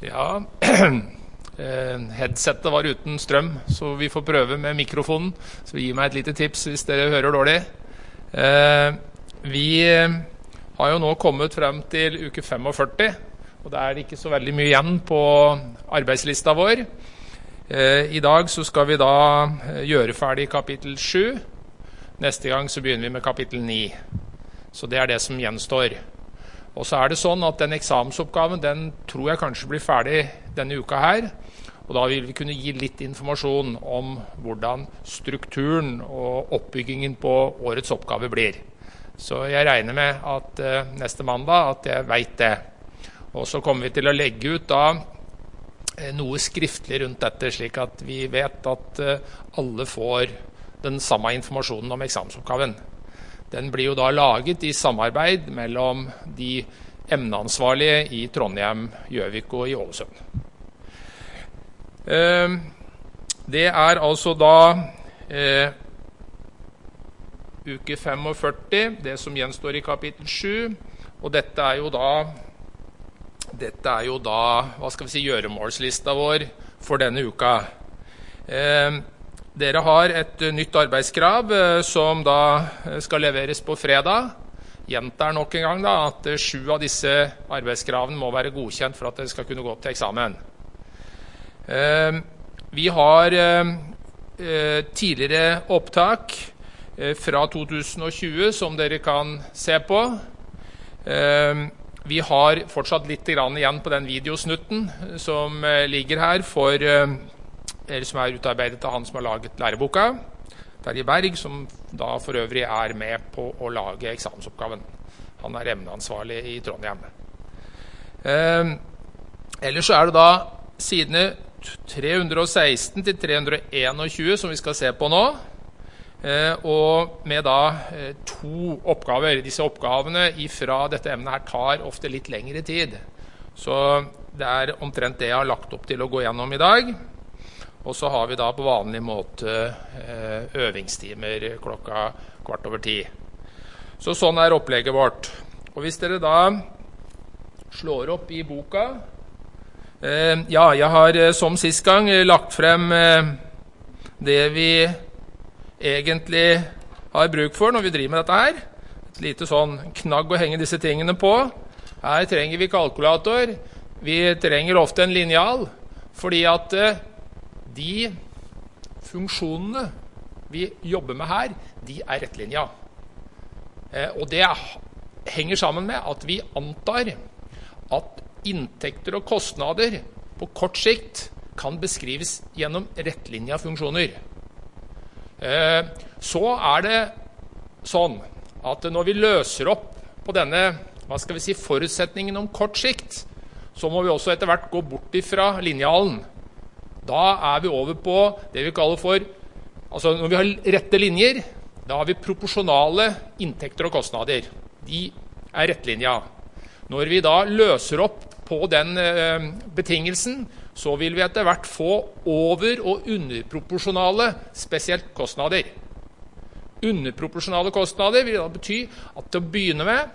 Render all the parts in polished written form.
Ja, headsetet var uten strøm, så vi får prøve med mikrofonen. Så gi meg et lite tips hvis dere hører dårlig. Vi har jo nå kommet frem til uke 45, og det er ikke så veldig mye igjen på arbeidslista vår. I dag så skal vi da gjøre ferdig kapittel 7. Neste gang så begynner vi med kapittel 9. Så det er det som gjenstår. Og så er det sånn at den eksamensoppgaven, den tror jeg kanskje blir ferdig denne uka her. Og da vil vi kunne gi litt informasjon om hvordan strukturen og oppbyggingen på årets oppgave blir. Så jeg regner med at neste mandag at jeg vet det. Og så kommer vi til å legge ut da noe skriftlig rundt dette, slik at vi vet at alle får den samme informasjonen om eksamensoppgaven. Den blir jo da laget i samarbeid mellom de emneansvarlige i Trondheim, Gjøvik og i Ålesund. Det er altså da uke 45, det som gjenstår i kapittel 7, og dette er jo da, hva skal vi si, gjøremålslista vår for denne uka. Dere har et nytt arbeidskrav som da skal leveres på fredag. Gjentar nok en gang da at 7 av disse arbeidskravene må være godkjent for at det skal kunne gå til eksamen. Vi har tidligere opptak fra 2020 som dere kan se på. Vi har fortsatt litt igjen på den videosnutten som ligger her for eller som er utarbeidet av han som har laget læreboka, Terje Berg, som da for øvrig er med på å lage eksamensoppgaven. Han er emneansvarlig i Trondheim. Ellers så er det da sidene 316 til 321 som vi skal se på nå, og med da 2 oppgaver. Disse oppgavene fra dette emnet her tar ofte litt lengre tid, så det er omtrent det jeg har lagt opp til å gå gjennom i dag. Og så har vi da på vanlig måte øvingstimer klokka 9:15. Så sånn er opplegget vårt. Og hvis dere da slår opp i boka, ja, jeg har som sist gang lagt frem det vi egentlig har bruk for når vi driver med dette her. Et lite sånn knagg å henge disse tingene på. Her trenger vi kalkulator. Vi trenger ofte en lineal, fordi at de funksjonene vi jobber med her, de er rettlinja. Og det henger sammen med at vi antar at inntekter og kostnader på kort sikt kan beskrives gjennom rettlinja funksjoner. Så er det sånn at når vi løser opp på denne, hva skal vi si, forutsetningen om kort sikt, så må vi også etter hvert gå bort ifra linealen. Da er vi over på det vi kaller for, altså når vi har rette linjer, da har vi proporsjonale inntekter og kostnader. De er rettlinja. Når vi da løser opp på den betingelsen, så vil vi etter hvert få over- og underproporsjonale, spesielt kostnader. Underproporsjonale kostnader vil da bety at til å begynne med,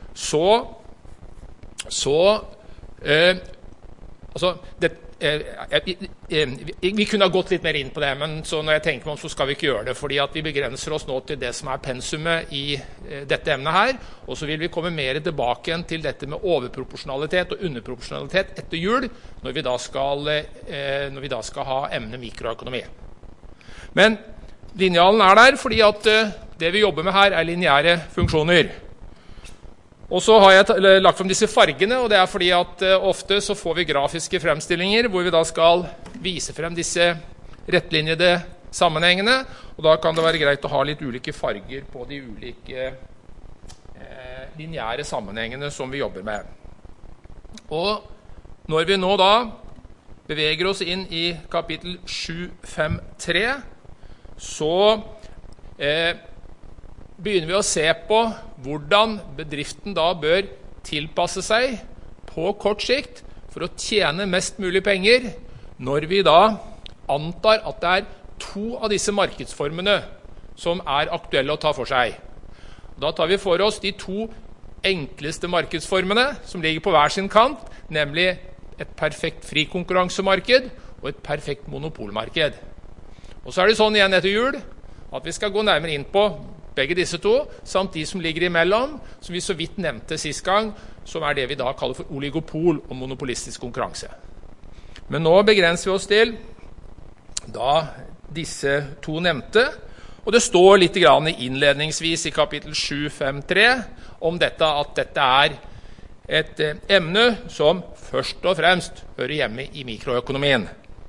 vi kunne ha gått litt mer inn på det, men så når jeg tenker meg om, så skal vi ikke gjøre det, fordi at vi begrenser oss nå til det som er pensumet i dette emnet her, og så vil vi komme mer tilbake igjen til dette med overproporsjonalitet og underproporsjonalitet etter jul, når vi da skal ha emnet mikroøkonomi. Men linealen er der, fordi at det vi jobber med her er lineære funksjoner. Og så har jeg lagt frem disse fargene, og det er fordi at ofte så får vi grafiske fremstillinger, hvor vi da skal vise frem disse rettlinjede sammenhengene, og da kan det være greit å ha litt ulike farger på de ulike lineære sammenhengene som vi jobber med. Og når vi nå da beveger oss inn i kapittel 7.5.3, så begynner vi å se på hvordan bedriften da bør tilpasse seg på kort sikt for å tjene mest mulig penger når vi da antar at det er 2 av disse markedsformene som er aktuelle å ta for seg. Da tar vi for oss de 2 enkleste markedsformene som ligger på hver sin kant, nemlig et perfekt frikonkurransemarked og et perfekt monopolmarked. Og så det sånn igjen etter jul at vi skal gå nærmere inn på begge disse to, samt de som ligger imellom, som vi så vidt nevnte sist gang, som det vi da kaller for oligopol og monopolistisk konkurranse. Men nå begrenser vi oss til da disse to nevnte, og det står litt grann innledningsvis i kapittel 7.5.3 om dette, at dette et emne som først og fremst hører hjemme i mikroøkonomien.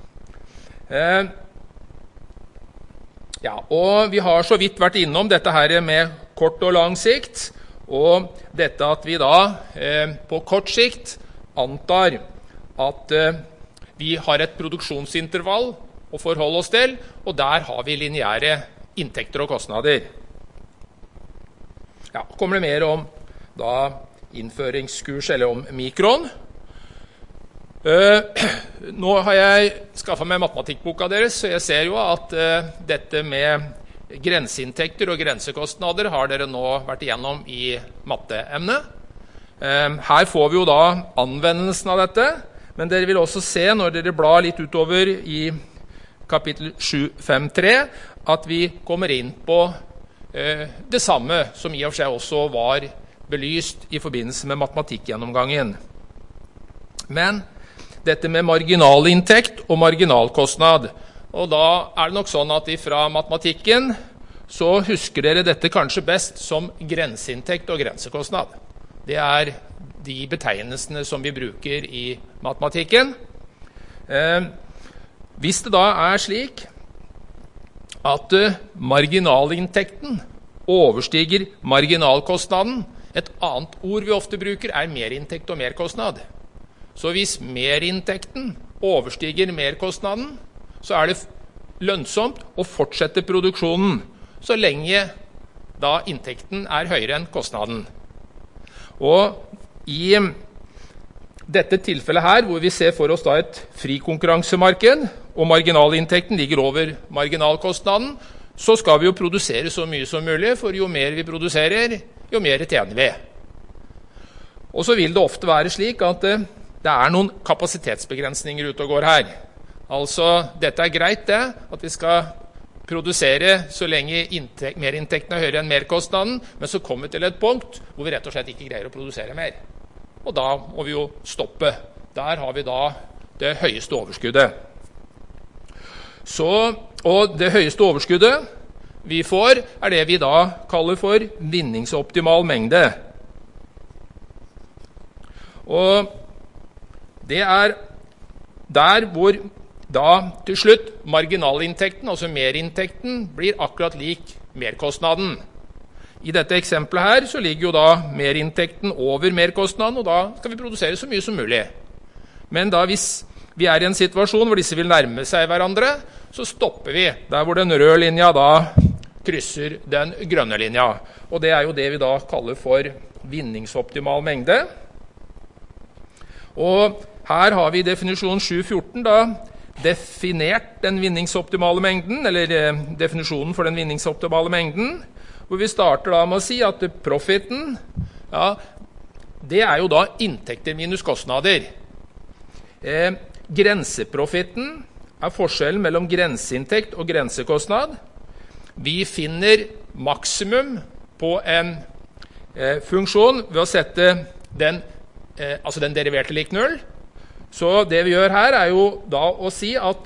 Ja, og vi har så vidt vært innom dette her med kort og lang sikt, og dette at vi da på kort sikt antar at vi har et produksjonsintervall å forholde oss til, og der har vi lineære inntekter og kostnader. Ja, kommer det mer om da innføringskurs eller om mikron. Nå har jeg skaffet meg matematikkboka deres, så jeg ser jo at dette med grenseinntekter og grensekostnader har dere nå vært igjennom i matteemnet. Her får vi jo da anvendelsen av dette, men dere vil også se når dere blar litt utover i kapittel 7.5.3 at vi kommer inn på det samme som i og for seg også var belyst i forbindelse med matematikkgjennomgangen. Men dette med marginalinntekt og marginalkostnad, og da det nok sånn at fra matematikken så husker dere dette kanskje best som grenseinntekt og grensekostnad. Det de betegnelsene som vi bruker i matematikken. Hvis det da slik at marginalinntekten overstiger marginalkostnaden, et annet ord vi ofte bruker merinntekt og merkostnad. Så hvis merinntekten overstiger merkostnaden, så det lønnsomt å fortsette produksjonen, så lenge da inntekten høyere enn kostnaden. Og i dette tilfellet her, hvor vi ser for oss da et frikonkurransemarked, og marginalinntekten ligger over marginalkostnaden, så skal vi jo produsere så mye som mulig, for jo mer vi produserer, jo mer tjener vi. Og så vil det ofte være slik at det noen kapasitetsbegrensninger ute og går her. Altså, dette greit det, at vi skal produsere så lenge merinntekten høyere enn merkostnaden, men så kommer vi til et punkt hvor vi rett og slett ikke greier å produsere mer. Og da må vi jo stoppe. Der har vi da det høyeste overskuddet. Og det høyeste overskuddet vi får det vi da kaller for vinningsoptimal mengde. Og det der hvor da til slutt marginalinntekten, altså merinntekten, blir akkurat lik merkostnaden. I dette eksempelet her så ligger jo da merinntekten over merkostnaden, og da skal vi produsere så mye som mulig. Men da hvis vi i en situasjon hvor disse vil nærme seg hverandre, så stopper vi der hvor den røde linja da krysser den grønne linja. Og det jo det vi da kaller for vinningsoptimal mengde. Og her har vi i definisjon 7.14 da definert den vinningsoptimale mengden, eller definisjonen for den vinningsoptimale mengden, hvor vi starter da med å si at profiten, ja, det jo da inntekter minus kostnader. Grenseprofitten forskjellen mellom grenseinntekt og grensekostnad. Vi finner maksimum på en funksjon ved å sette den deriverte lik 0. Så det vi gjør her jo da å si at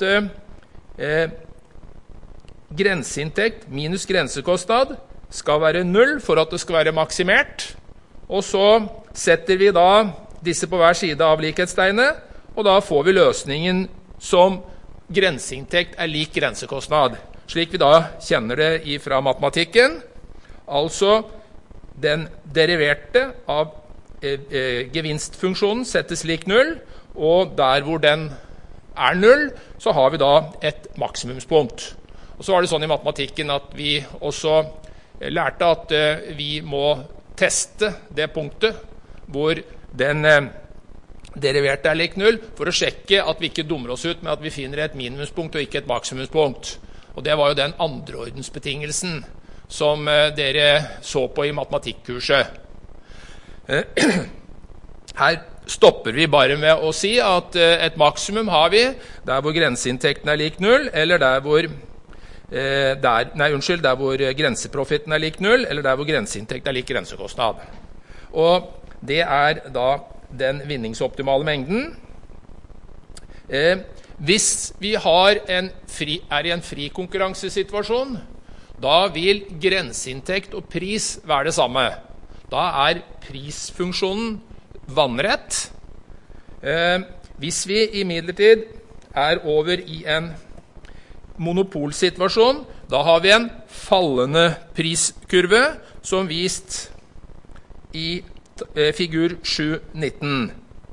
grenseinntekt minus grensekostnad skal være 0 for at det skal være maksimert. Og så setter vi da disse på hver side av likhetstegnet, og da får vi løsningen som grenseinntekt lik grensekostnad, slik vi da kjenner det fra matematikken. Altså den deriverte av gevinstfunksjonen settes lik 0, og der hvor den 0, så har vi da et maksimumspunkt. Og så var det sånn i matematikken at vi også lærte at vi må teste det punktet hvor den deriverte lik 0, for å sjekke at vi ikke dummer oss ut med at vi finner et minimumspunkt og ikke et maksimumspunkt. Og det var jo den andreordensbetingelsen som dere så på i matematikkurset. Her stopper vi bare med å si at et maksimum har vi der hvor grenseinntekten lik 0, eller der hvor grenseprofitten lik 0, eller der hvor grenseinntekt lik grensekostnad. Og det da den vinningsoptimale mengden. Hvis vi er i en fri konkurransesituasjon, da vil grenseinntekt og pris være det samme. Da prisfunksjonen vannrett. Hvis vi imidlertid over i en monopolsituasjon, da har vi en fallende priskurve, som vist i figur 7.19.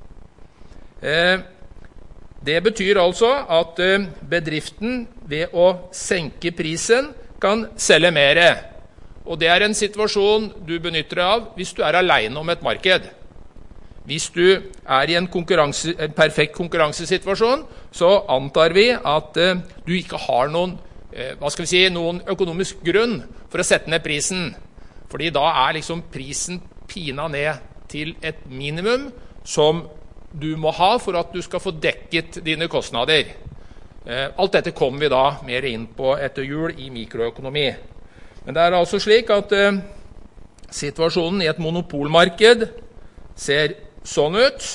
Det betyr altså at bedriften ved å senke prisen kan selge mer. Og det en situasjon du benytter deg av hvis du alene om et marked. Hvis du i en perfekt konkurransesituasjon, så antar vi at du ikke har noen økonomisk grunn for å sette ned prisen. Fordi da liksom prisen pina ned til et minimum som du må ha for at du skal få dekket dine kostnader. Alt dette kommer vi da mer inn på etter jul i mikroøkonomi. Men det altså slik at situasjonen i et monopolmarked ser sånn ut,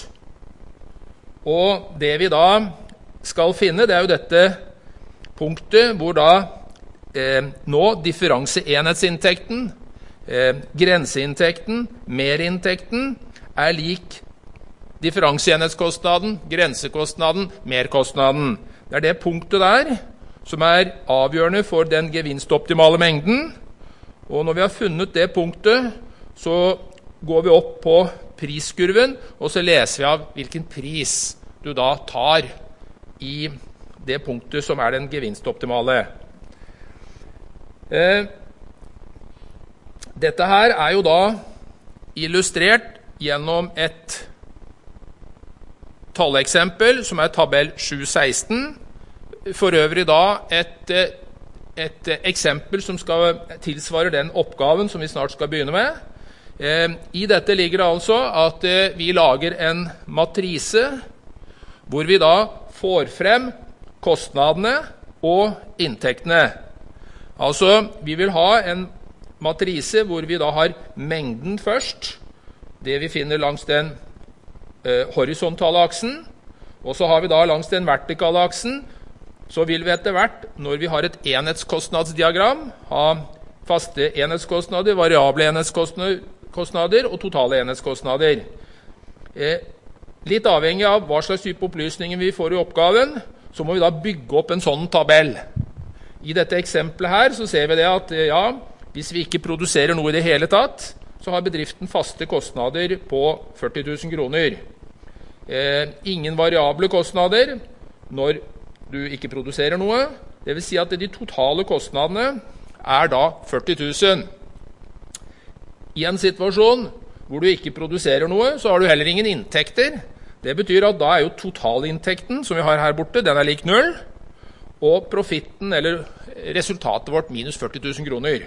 og det vi da skal finne, det jo dette punktet hvor da nå differanseenhetsinntekten, grenseinntekten, merinntekten lik differanseenhetskostnaden, grensekostnaden, merkostnaden. Det det punktet der som avgjørende for den gevinstoptimale mengden. Og når vi har funnet det punktet, så går vi opp på priskurven, og så leser vi av hvilken pris du da tar i det punktet som den gevinstoptimale. Dette her jo da illustrert gjennom et talleksempel som tabell 7.16. For øvrig da et eksempel som skal tilsvare den oppgaven som vi snart skal begynne med. I dette ligger det altså at vi lager en matrise hvor vi da får frem kostnadene og inntektene. Altså, vi vil ha en matrise hvor vi da har mengden først, det vi finner langs den horisontale aksen, og så har vi da langs den vertikale aksen, så vil vi etter hvert, når vi har et enhetskostnadsdiagram, ha faste enhetskostnader, variable enhetskostnader og totale enhetskostnader. Litt avhengig av hva slags type opplysninger vi får i oppgaven, så må vi da bygge opp en sånn tabell. I dette eksempelet her så ser vi det at ja, hvis vi ikke produserer noe i det hele tatt, så har bedriften faste kostnader på 40 000 kroner. Ingen variable kostnader når du ikke produserer noe. Det vil si at de totale kostnadene da 40 000. I en situasjon hvor du ikke produserer noe, så har du heller ingen inntekter. Det betyr at da jo totalinntekten, som vi har her borte, den lik 0, og profitten, eller resultatet vårt, minus 40 000 kroner.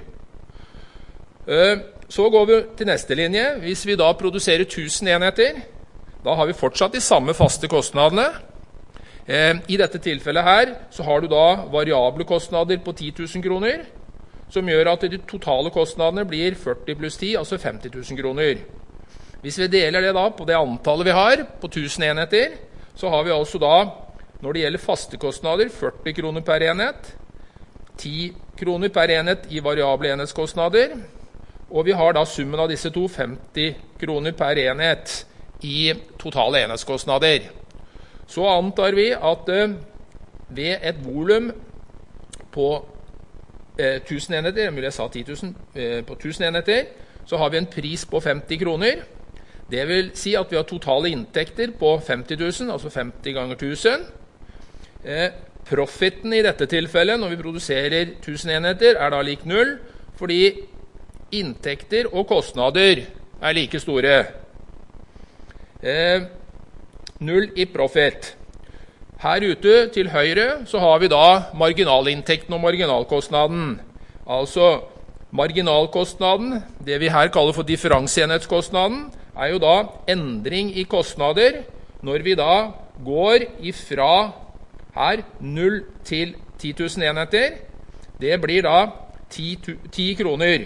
Så går vi til neste linje. Hvis vi da produserer 1000 enheter, da har vi fortsatt de samme faste kostnadene. I dette tilfellet her så har du da variable kostnader på 10 000 kroner, som gjør at de totale kostnadene blir 40 pluss 10, altså 50 000 kroner. Hvis vi deler det da på det antallet vi har, på 1000 enheter, så har vi altså da, når det gjelder faste kostnader, 40 kroner per enhet, 10 kroner per enhet i variable enhetskostnader, og vi har da summen av disse to 50 kroner per enhet i totale enhetskostnader. Så antar vi at ved et volum på 1000 enheter, mulig jeg sa 10 000, på 1000 enheter, så har vi en pris på 50 kroner. Det vil si at vi har totale inntekter på 50 000, altså 50 ganger 1000. Profitten i dette tilfellet, når vi produserer 1000 enheter, da lik 0, fordi inntekter og kostnader like store. 0 i profit. Her ute til høyre så har vi da marginalinntekten og marginalkostnaden. Altså marginalkostnaden, det vi her kaller for differanseenhetskostnaden, jo da endring i kostnader når vi da går ifra her 0 til 10 000 enheter. Det blir da 10 kroner.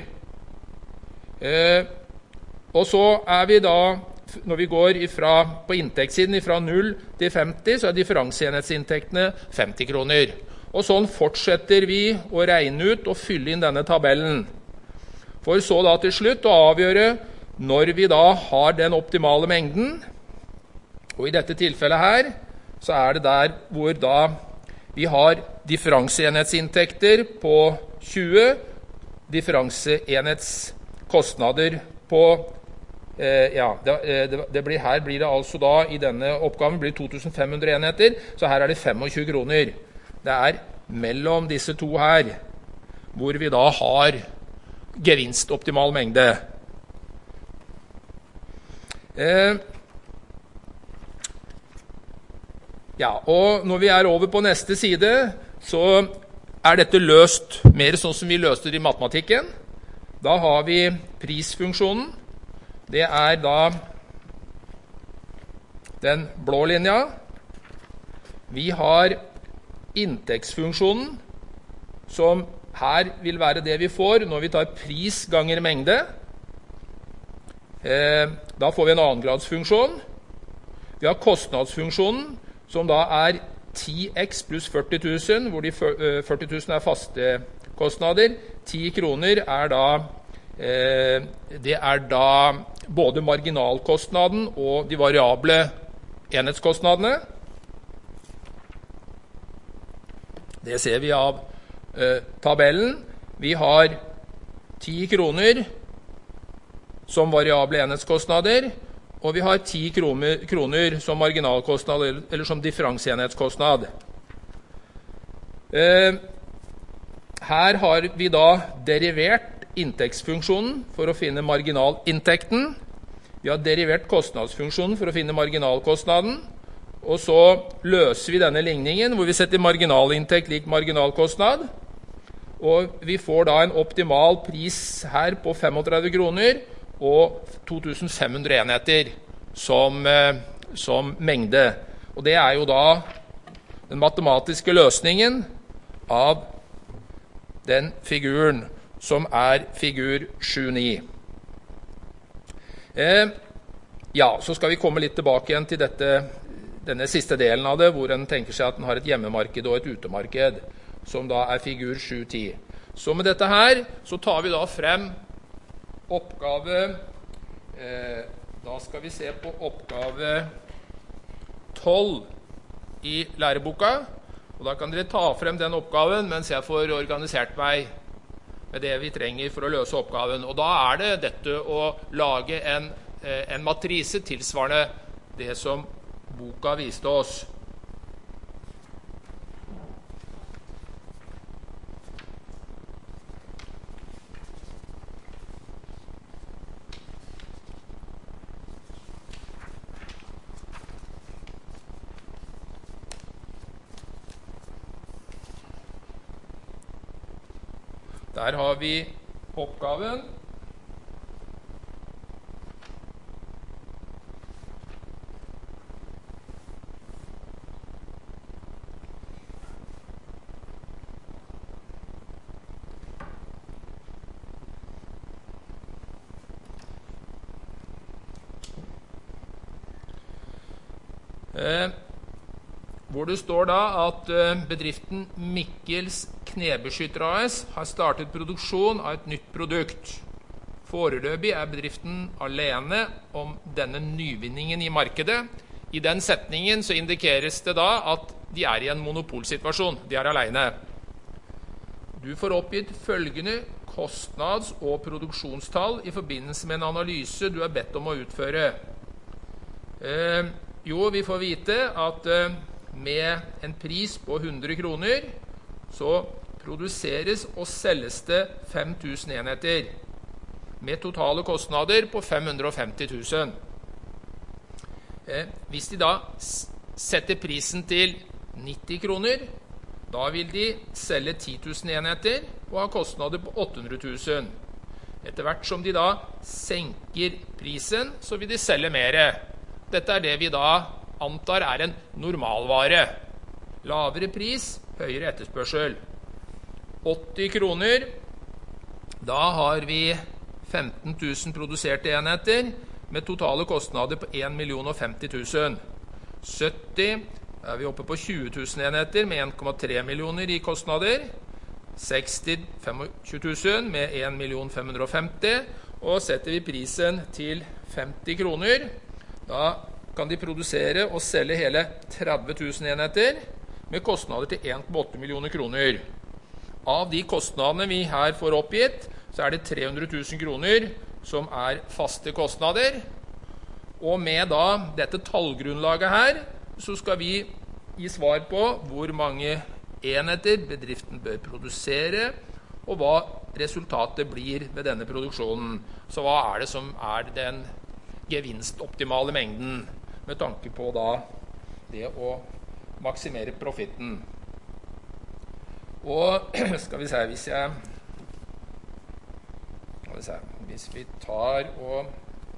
Og så vi da, når vi går på inntektssiden fra 0 til 50, så differanseenhetsinntektene 50 kroner. Og sånn fortsetter vi å regne ut og fylle inn denne tabellen. For så da til slutt å avgjøre når vi da har den optimale mengden. Og i dette tilfellet her, så det der hvor da vi har differanseenhetsinntekter på 20, differanseenhetskostnader på, her blir det altså da, i denne oppgaven blir 2500 enheter, så her det 25 kroner. Det mellom disse to her, hvor vi da har gevinstoptimal mengde. Og når vi over på neste side, så dette løst mer sånn som vi løste det i matematikken. Da har vi prisfunksjonen. Det da den blå linja. Vi har inntektsfunksjonen, som her vil være det vi får når vi tar pris ganger mengde. Da får vi en annengradsfunksjon. Vi har kostnadsfunksjonen, som da 10x pluss 40 000, hvor de 40 000 faste kostnader. 10 kroner det da både marginalkostnaden og de variable enhetskostnadene. Det ser vi av tabellen. Vi har 10 kroner som variable enhetskostnader, og vi har 10 kroner som marginalkostnad, eller som differanseenhetskostnad. Her har vi da derivert inntektsfunksjonen for å finne marginalinntekten. Vi har derivert kostnadsfunksjonen for å finne marginalkostnaden, og så løser vi denne ligningen, hvor vi setter marginalinntekt lik marginalkostnad, og vi får da en optimal pris her på 35 kroner, og 2500 enheter som mengde. Og det jo da den matematiske løsningen av den figuren som figur 7-9. Så skal vi komme litt tilbake igjen til denne siste delen av det, hvor en tenker seg at den har et hjemmemarked og et utemarked, som da figur 7-10. Så med dette her, så tar vi da frem oppgave, da skal vi se på oppgave 12 i læreboka, og da kan dere ta frem den oppgaven mens jeg får organisert meg med det vi trenger for å løse oppgaven. Og da det dette å lage en matrise tilsvarende det som boka viste oss. Der har vi oppgaven. Hvor det står da at bedriften Mikkels Knebeskytter AS har startet produksjon av et nytt produkt. Foreløpig bedriften alene om denne nyvinningen i markedet. I den setningen så indikeres det da at de i en monopolsituasjon. De alene. Du får oppgitt følgende kostnads- og produksjonstall i forbindelse med en analyse du bedt om å utføre. Vi får vite at med en pris på 100 kroner så produseres og selges det 5000 enheter med totale kostnader på 550 000. Hvis de da setter prisen til 90 kroner, da vil de selge 10 000 enheter og ha kostnader på 800 000. Etter hvert som de da senker prisen, så vil de selge mer. Dette det vi da antar en normalvare. Lavere pris, høyere etterspørsel. 80 kroner, da har vi 15 000 produserte enheter med totale kostnader på 1 050 000. 70 vi oppe på 20 000 enheter med 1,3 millioner i kostnader. 60 25 000 med 1 550 000, og setter vi prisen til 50 kroner, da kan de produsere og selge hele 30 000 enheter med kostnader til 1,8 millioner kroner. Av de kostnadene vi her får oppgitt, så det 300 000 kroner som faste kostnader. Og med da dette tallgrunnlaget her, så skal vi gi svar på hvor mange enheter bedriften bør produsere, og hva resultatet blir ved denne produksjonen. Så hva det som den gevinstoptimale mengden, med tanke på da det å maksimere profitten. Og skal vi se, hvis vi tar og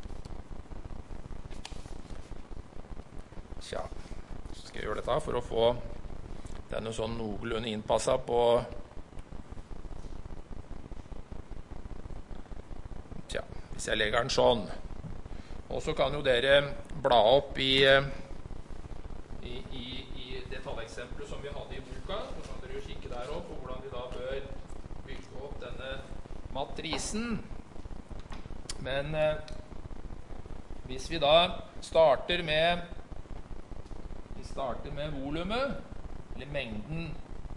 så skal jeg gjøre dette for å få denne sånn noenlunde innpasset på hvis jeg legger den sånn. Og så kan jo dere bla opp i det talleksempelet som vi hadde i boka, så kan dere jo kikke der opp på hvordan vi da bør bygge opp denne matrisen. Men hvis vi da starter med volumet, eller mengden,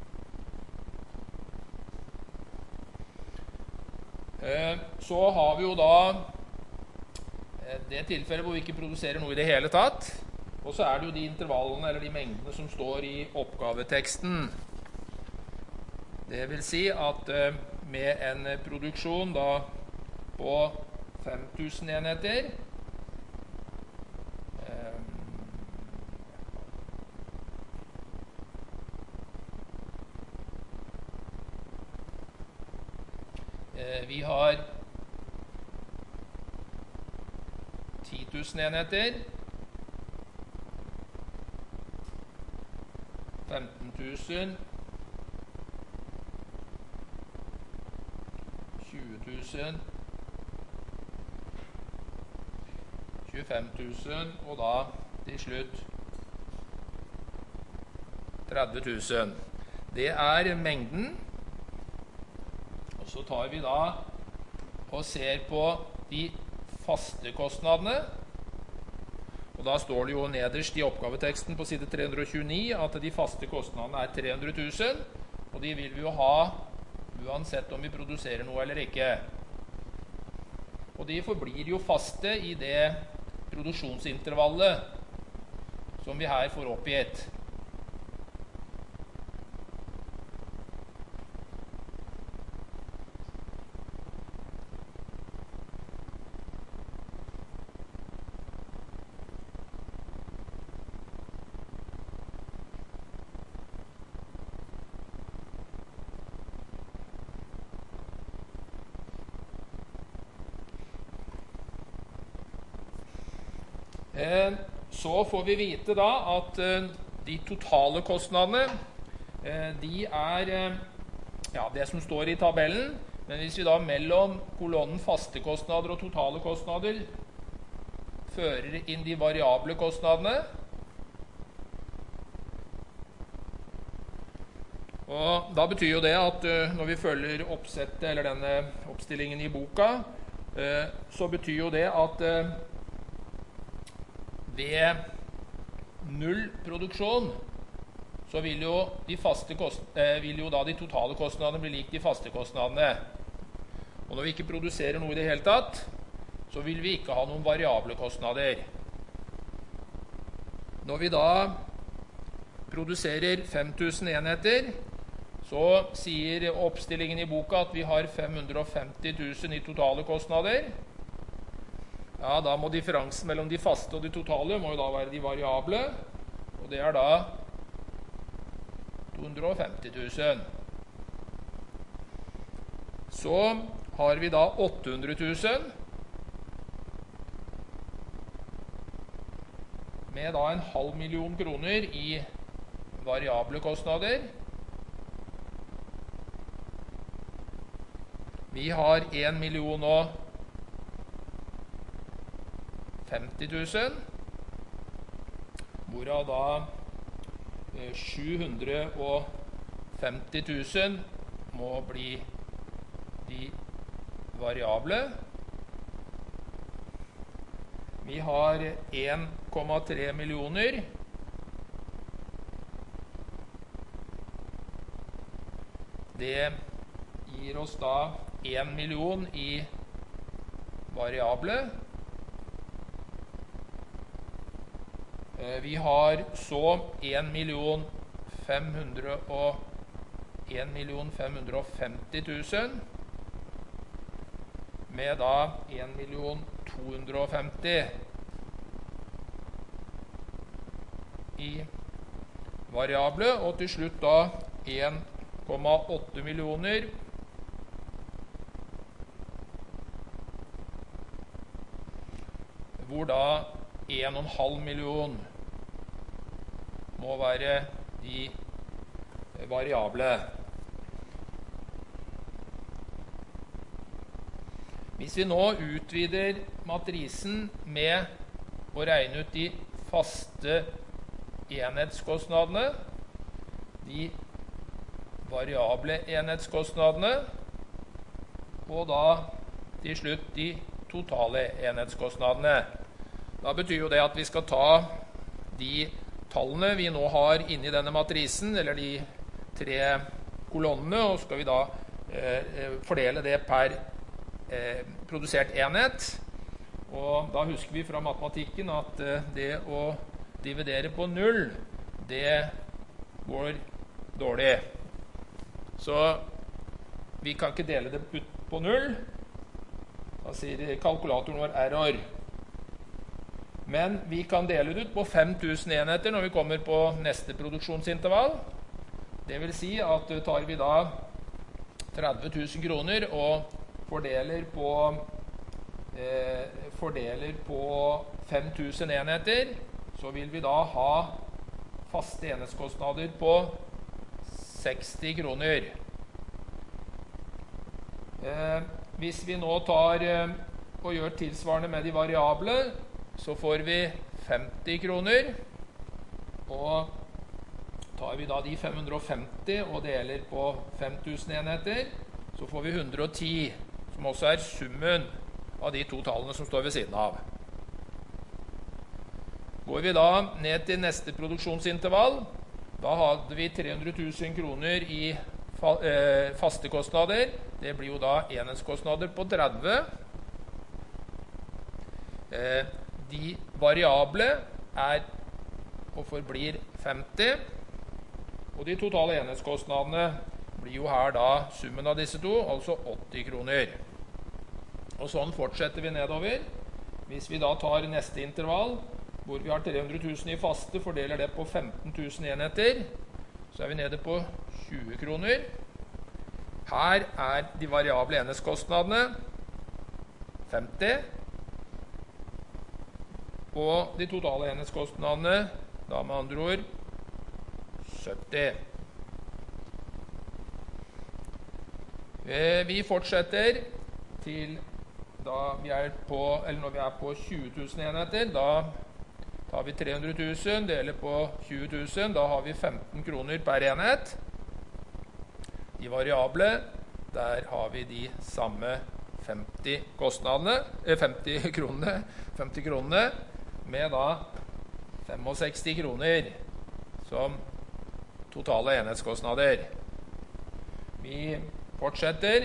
så har vi jo da det tilfellet hvor vi ikke produserer noe i det hele tatt, og så det jo de intervallene eller de mengdene som står i oppgaveteksten. Det vil si at med en produksjon da på 5000 enheter, vi har 10 000 enheter, 15 000, 20 000, 25 000, og da til slutt 30 000. Det mengden. Og så tar vi da og ser på de faste kostnadene. Og da står det jo nederst i oppgaveteksten på side 329 at de faste kostnadene 300 000, og de vil vi jo ha uansett om vi produserer noe eller ikke. Og de forblir jo faste i det produksjonsintervallet som vi her får oppgitt. Så får vi vite da at de totale kostnadene, de det som står i tabellen, men hvis vi da mellom kolonnen faste kostnader og totale kostnader fører inn de variable kostnadene, og da betyr jo det at når vi følger oppsettet eller denne oppstillingen i boka, så betyr jo det at ved null produksjon så vil jo de totale kostnadene bli lik de faste kostnadene. Og når vi ikke produserer noe i det hele tatt, så vil vi ikke ha noen variable kostnader. Når vi da produserer 5000 enheter, så sier oppstillingen i boka at vi har 550 000 i totale kostnader. Ja, da må differansen mellom de faste og de totale må jo da være de variable, og det da 250 000. Så har vi da 800 000, med da 500 000 kroner i variable kostnader. Vi har 1 050 000, hvorav da 750 000 må bli de variable. Vi har 1,3 millioner. Det gir oss da 1 million i variable. Vi har så 1.550 000, med da 1.250 i variable, og til slutt da 1,8 millioner hvor da 1,5 million må være de variable. Hvis vi nå utvider matrisen med å regne ut de faste enhetskostnadene, de variable enhetskostnadene, og da til slutt de totale enhetskostnadene. Da betyr jo det at vi skal ta de tallene vi nå har inne i denne matrisen, eller de 3 kolonnene, og skal vi da fordele det per produsert enhet. Og da husker vi fra matematikken at det å dividere på 0, det går dårlig. Så vi kan ikke dele det ut på 0. Da sier kalkulatoren vår error. Men vi kan dele det ut på 5000 enheter når vi kommer på neste produksjonsintervall. Det vil si at tar vi da 30 000 kroner og fordeler på 5000 enheter, så vil vi da ha faste enhetskostnader på 60 kroner. Hvis vi nå tar og gjør tilsvarende med de variable, så får vi 50 kroner, og tar vi da de 550 og deler på 5000 enheter, så får vi 110, som også er summen av de to tallene som står ved siden av. Går vi da ned til neste produksjonsintervall, da hadde vi 300 000 kroner i faste kostnader. Det blir jo da enhetskostnader på 30. De variable er og forblir 50, og de totale enhetskostnadene blir jo her da summen av disse to, altså 80 kroner. Og sånn fortsetter vi nedover. Hvis vi da tar neste intervall, hvor vi har 300 000 i faste, fordeler det på 15 000 enheter, så er vi nede på 20 kroner. Her er de variable enhetskostnadene 50, og de totale enhetskostnadene, da med andre ord, 70. Vi fortsetter til da vi er på, eller når vi er på 20 000 enheter, da tar vi 300 000, deler på 20 000, da har vi 15 kroner per enhet. De variable, der har vi de samme 50 kronene, med da 65 kroner som totale enhetskostnader. Vi fortsetter.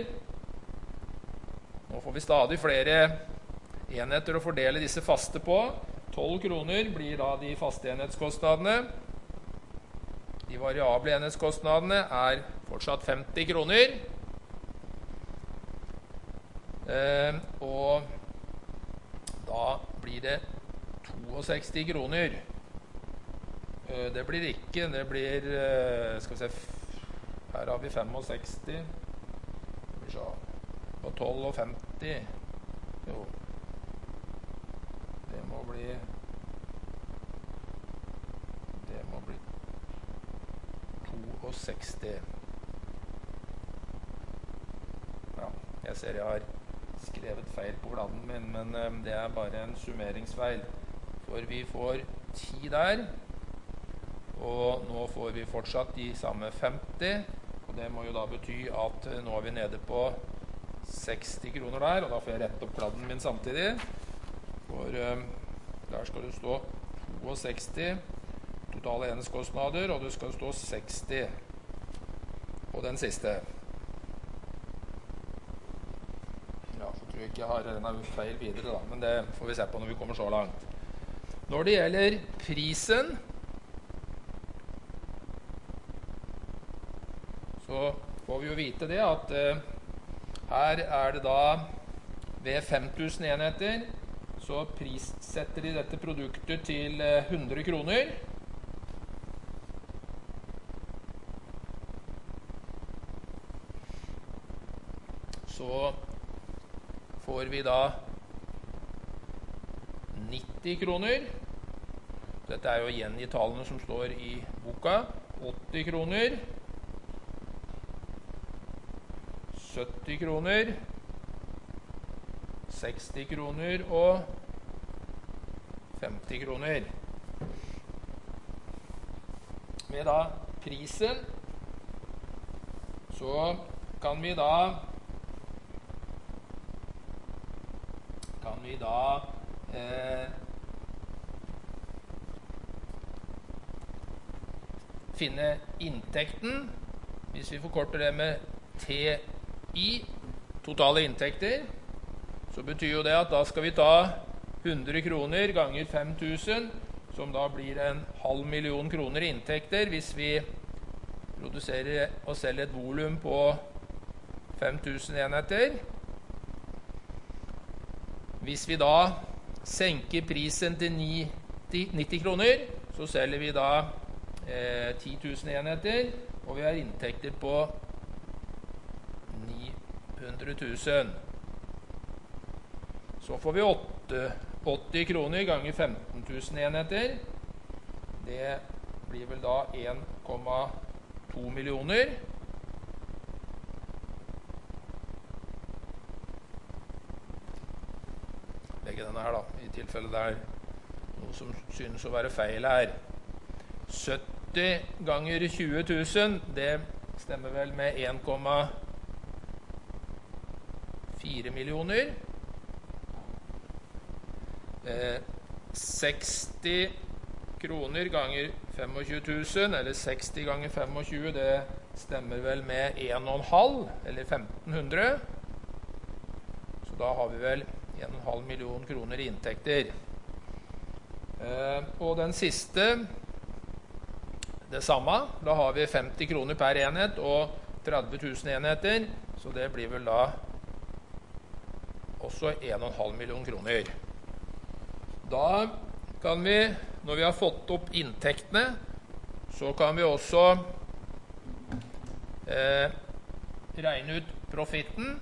Nå får vi stadig flere enheter å fordele disse faste på. 12 kroner blir da de faste enhetskostnadene. De variable enhetskostnadene er fortsatt 50 kroner. Og da blir det 62 kroner. Det blir ikke, det blir, skal vi se, her har vi 65. på 12,50. Jo, det må bli 62. Ja, jeg ser jeg har skrevet feil på bladen min, men det er bare en summeringsfeil. For vi får 10 der, og nå får vi fortsatt de samme 50, og det må jo da bety at nå er vi nede på 60 kroner der, og da får jeg rette opp bladen min samtidig. For der skal det stå 62 totale enhetskostnader, og det skal stå 60 på den siste. Ja, så tror jeg ikke jeg har en feil videre da, men det får vi se på når vi kommer så langt. Når det gjelder prisen, så får vi jo vite det at her er det da ved 5000 enheter, så prissetter de dette produktet til 100 kroner. Så får vi da 90 kroner. Dette er jo igjen i tallene som står i boka. 80 kroner. 70 kroner. 60 kroner og 50 kroner. Med da prisen så kan vi da finne inntekten, hvis vi forkorter det med TI, totale inntekter, så betyr jo det at da skal vi ta 100 kroner ganger 5000, som da blir en halv million kroner i inntekter hvis vi produserer og selger et volum på 5000 enheter. Hvis vi da senker prisen til 90 kroner, så selger vi da 10 000 enheter, og vi har inntekter på 900 000. Så får vi 80 kroner ganger 15 000 enheter. Det blir vel da 1,2 millioner. Legge denne her da, i tilfelle det er noe som synes å være feil her. 70 ganger 20 000, det stemmer vel med 1,4 millioner. 60 kroner ganger 25 000, eller 60 ganger 25, det stemmer vel med 1,5, eller 1500. Så da har vi vel 1,5 million kroner i inntekter. Og den siste, det samme, da har vi 50 kroner per enhet og 30 000 enheter, så det blir vel da også 1,5 million kroner. Da kan vi, når vi har fått opp inntektene, så kan vi også regne ut profitten.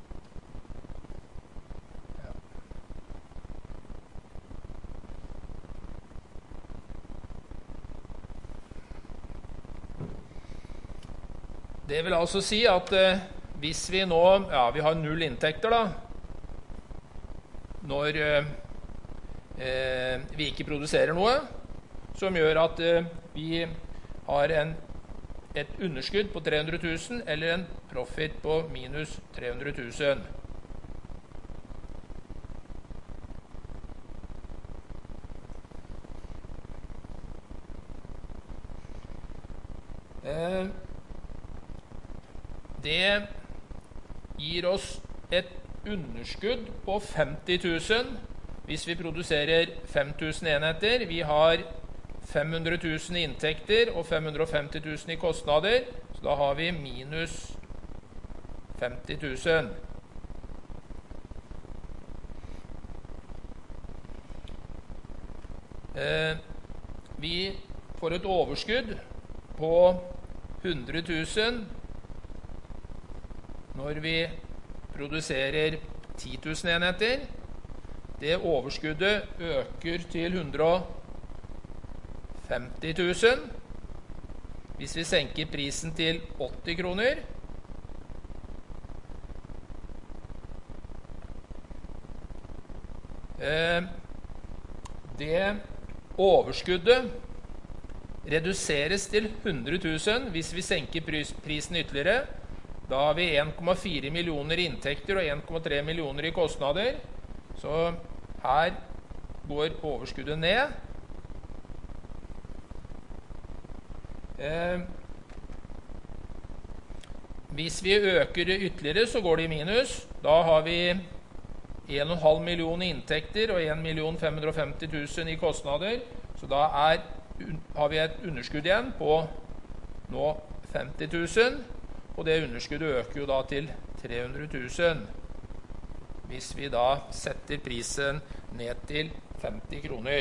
Det vil altså si at hvis vi nå, vi har 0 inntekter da, når vi ikke produserer noe, som gjør at vi har et underskudd på 300 000, eller en profit på minus 300 000. Det gir oss et underskudd på 50 000 hvis vi produserer 5000 enheter. Vi har 500 000 i inntekter og 550 000 i kostnader, så da har vi minus 50 000. Vi får et overskudd på 100 000 når vi produserer 10 000 enheter. Det overskuddet øker til 150 000. Hvis vi senker prisen til 80 kroner, det overskuddet reduseres til 100 000 hvis vi senker prisen ytterligere. Da har vi 1,4 millioner i inntekter og 1,3 millioner i kostnader. Så her går overskuddet ned. Hvis vi øker det ytterligere, så går det i minus. Da har vi 1,5 millioner i inntekter og 1.550.000 i kostnader. Så da har vi et underskudd igjen på nå 50 000. Og det underskuddet øker jo da til 300 000. Hvis vi da setter prisen ned til 50 kroner.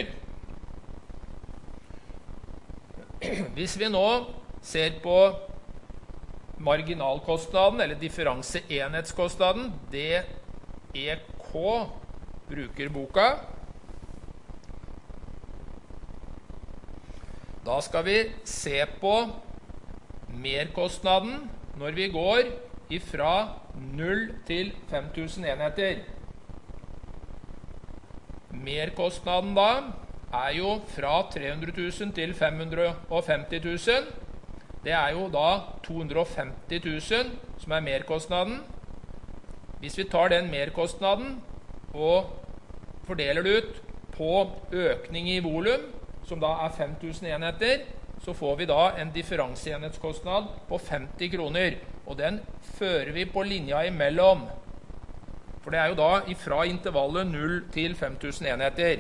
Hvis vi nå ser på marginalkostnaden, eller differenseenhetskostnaden, DEK bruker boka. Da skal vi se på merkostnaden når vi går fra 0 til 5000 enheter. Merkostnaden da jo fra 300 000 til 550 000. Det jo da 250 000 som merkostnaden. Hvis vi tar den merkostnaden og fordeler det ut på økning i volum, som da 5000 enheter, så får vi da en differenseenhetskostnad på 50 kroner. Og den fører vi på linja imellom. For det jo da fra intervallet 0 til 5000 enheter.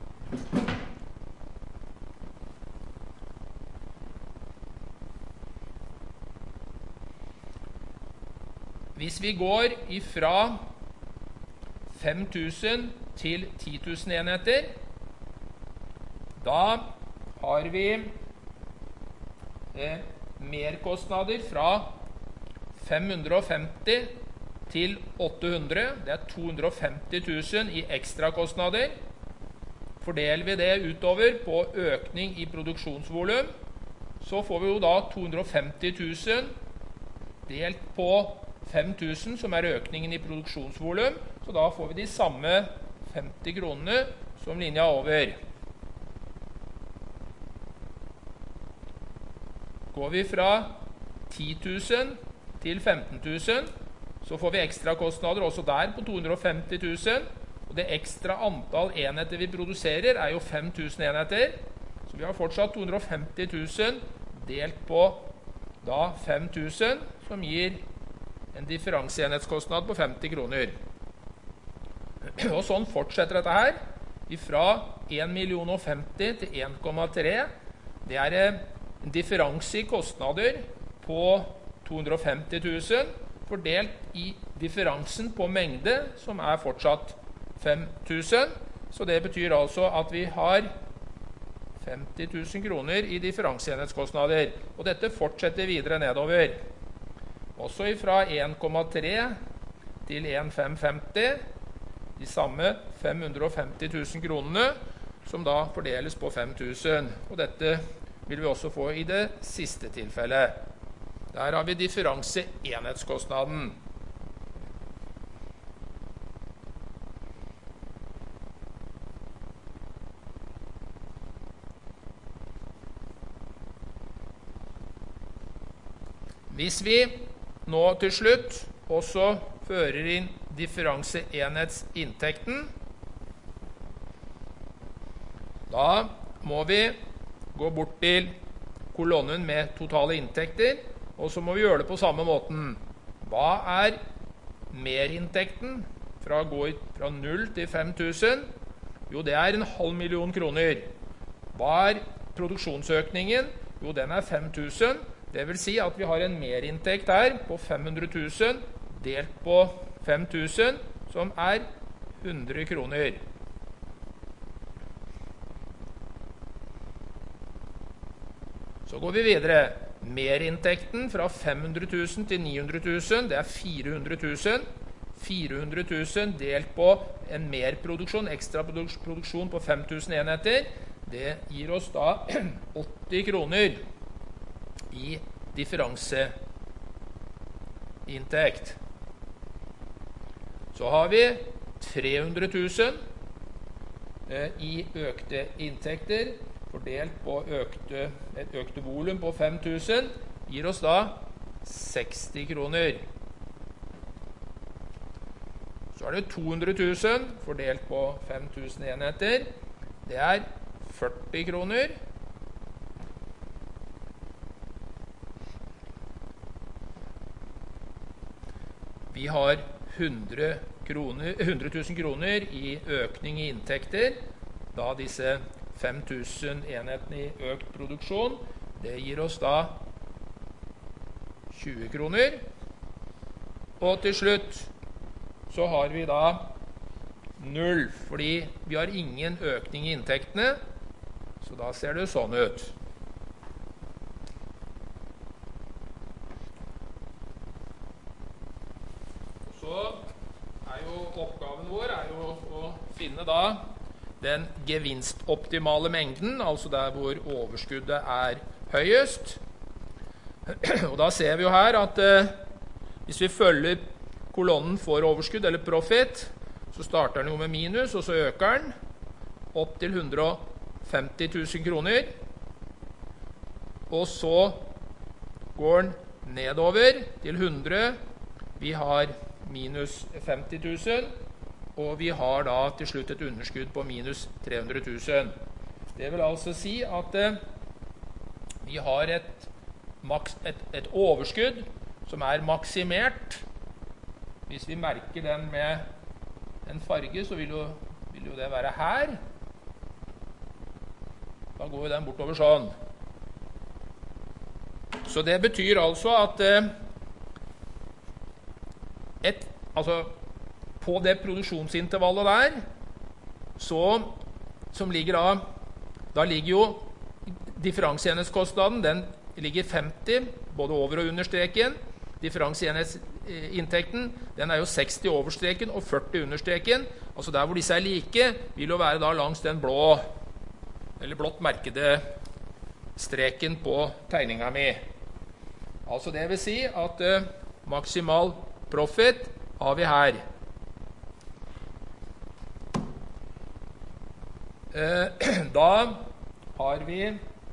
Hvis vi går fra 5000 til 10 000 enheter, da har vi merkostnader fra 550 til 800. Det 250 000 i ekstra kostnader. Fordeler vi det utover på økning i produksjonsvolum, så får vi jo da 250 000 delt på 5000, som økningen i produksjonsvolum. Så da får vi de samme 50 kronene som linja over. Går vi fra 10 000 til 15 000, så får vi ekstra kostnader også der på 250 000. Og det ekstra antall enheter vi produserer jo 5000 enheter. Så vi har fortsatt 250 000 delt på da 5000, som gir en differenseenhetskostnad på 50 kroner. Og sånn fortsetter dette her. Fra 1.050.000 til 1,3. Det en differanse i kostnader på 250 000, fordelt i differansen på mengde, som fortsatt 5000. Så det betyr altså at vi har 50 000 kroner i differenseenhetskostnader. Og dette fortsetter videre nedover. Også fra 1,3 til 1,550, de samme 550 000 kronene, som da fordeles på 5000. Og dette vil vi også få i det siste tilfellet. Der har vi differenseenhetskostnaden. Hvis vi nå til slutt også fører inn differenseenhetsinntekten, da må vi gå bort til kolonnen med totale inntekter, og så må vi gjøre det på samme måten. Hva merinntekten fra å gå fra 0 til 5000? Jo, det 0,5 million kroner. Hva produksjonsøkningen? Jo, den 5000. Det vil si at vi har en merinntekt her på 500 000 delt på 5000, som 100 kroner. Så går vi videre. Merinntekten fra 500 000 til 900 000, det 400 000. 400 000 delt på en merproduksjon, ekstra produksjon på 5000 enheter. Det gir oss da 80 kroner i differanseinntekt. Så har vi 300 000 i økte inntekter, fordelt på et økte volum på 5000, gir oss da 60 kroner. Så er det 200 000 fordelt på 5000 enheter. Det er 40 kroner. Vi har 100 000 kroner i økning i inntekter, da disse 5000 enhetene i økt produksjon, det gir oss da 20 kroner. Og til slutt så har vi da 0, fordi vi har ingen økning i inntektene, så da ser det sånn ut. Så er jo oppgaven vår å finne da den gevinstoptimale mengden, altså der hvor overskuddet er høyest. Og da ser vi jo her at hvis vi følger kolonnen for overskudd, eller profit, så starter den jo med minus, og så øker den opp til 150 000 kroner. Og så går den nedover til 100. Vi har minus 50 000, og vi har da til slutt et underskudd på minus 300 000. Det vil altså si at vi har et overskudd som er maksimert. Hvis vi merker den med en farge, så vil jo det være her. Da går jo den bortover sånn. Så det betyr altså at på det produksjonsintervallet der, som ligger da ligger jo differanseenhetskostnaden, den ligger 50, både over og under streken. Differanseenhetsinntekten, den er jo 60 over streken og 40 under streken. Altså der hvor disse er like, vil jo være da langs den blå, eller blått merkede streken på tegninga mi. Altså det vil si at maksimal profit har vi her. Da har vi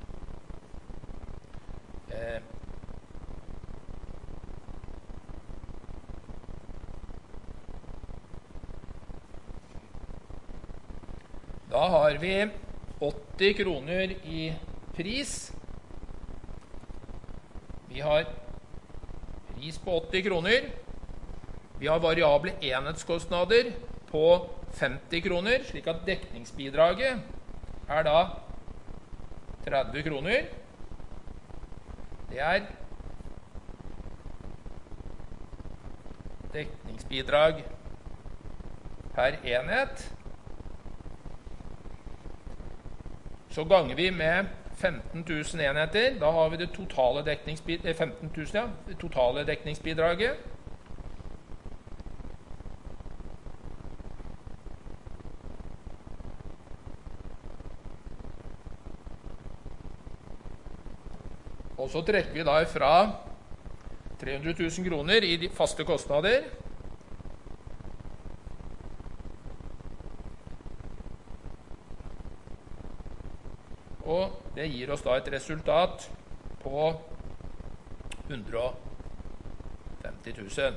Da har vi 80 kroner i pris. Vi har pris på 80 kroner. Vi har variable enhetskostnader på 50 kroner, slik at dekningsbidraget er da 30 kroner. Det er dekningsbidrag per enhet. Så ganger vi med 15 000 enheter, da har vi det totale dekningsbidraget. Og så trekker vi da fra 300 000 kroner i de faste kostnader. Og det gir oss da et resultat på 150 000.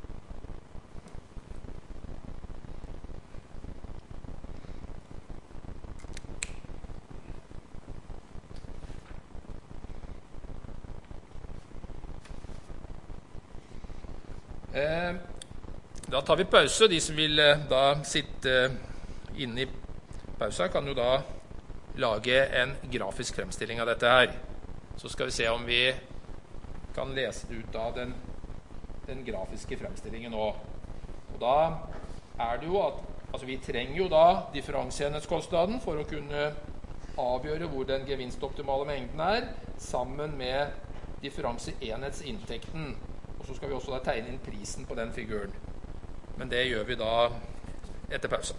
Da tar vi pause. De som vil da sitte inne i pausa, kan jo da lage en grafisk fremstilling av dette her. Så skal vi se om vi kan lese det ut av den grafiske fremstillingen nå. Og da er det jo at vi trenger jo da differanseenhetskostnaden for å kunne avgjøre hvor den gevinstoptimale mengden er, sammen med differanseenhetsinntekten. Og så skal vi også da tegne inn prisen på den figuren. Men det gjør vi da etter pause.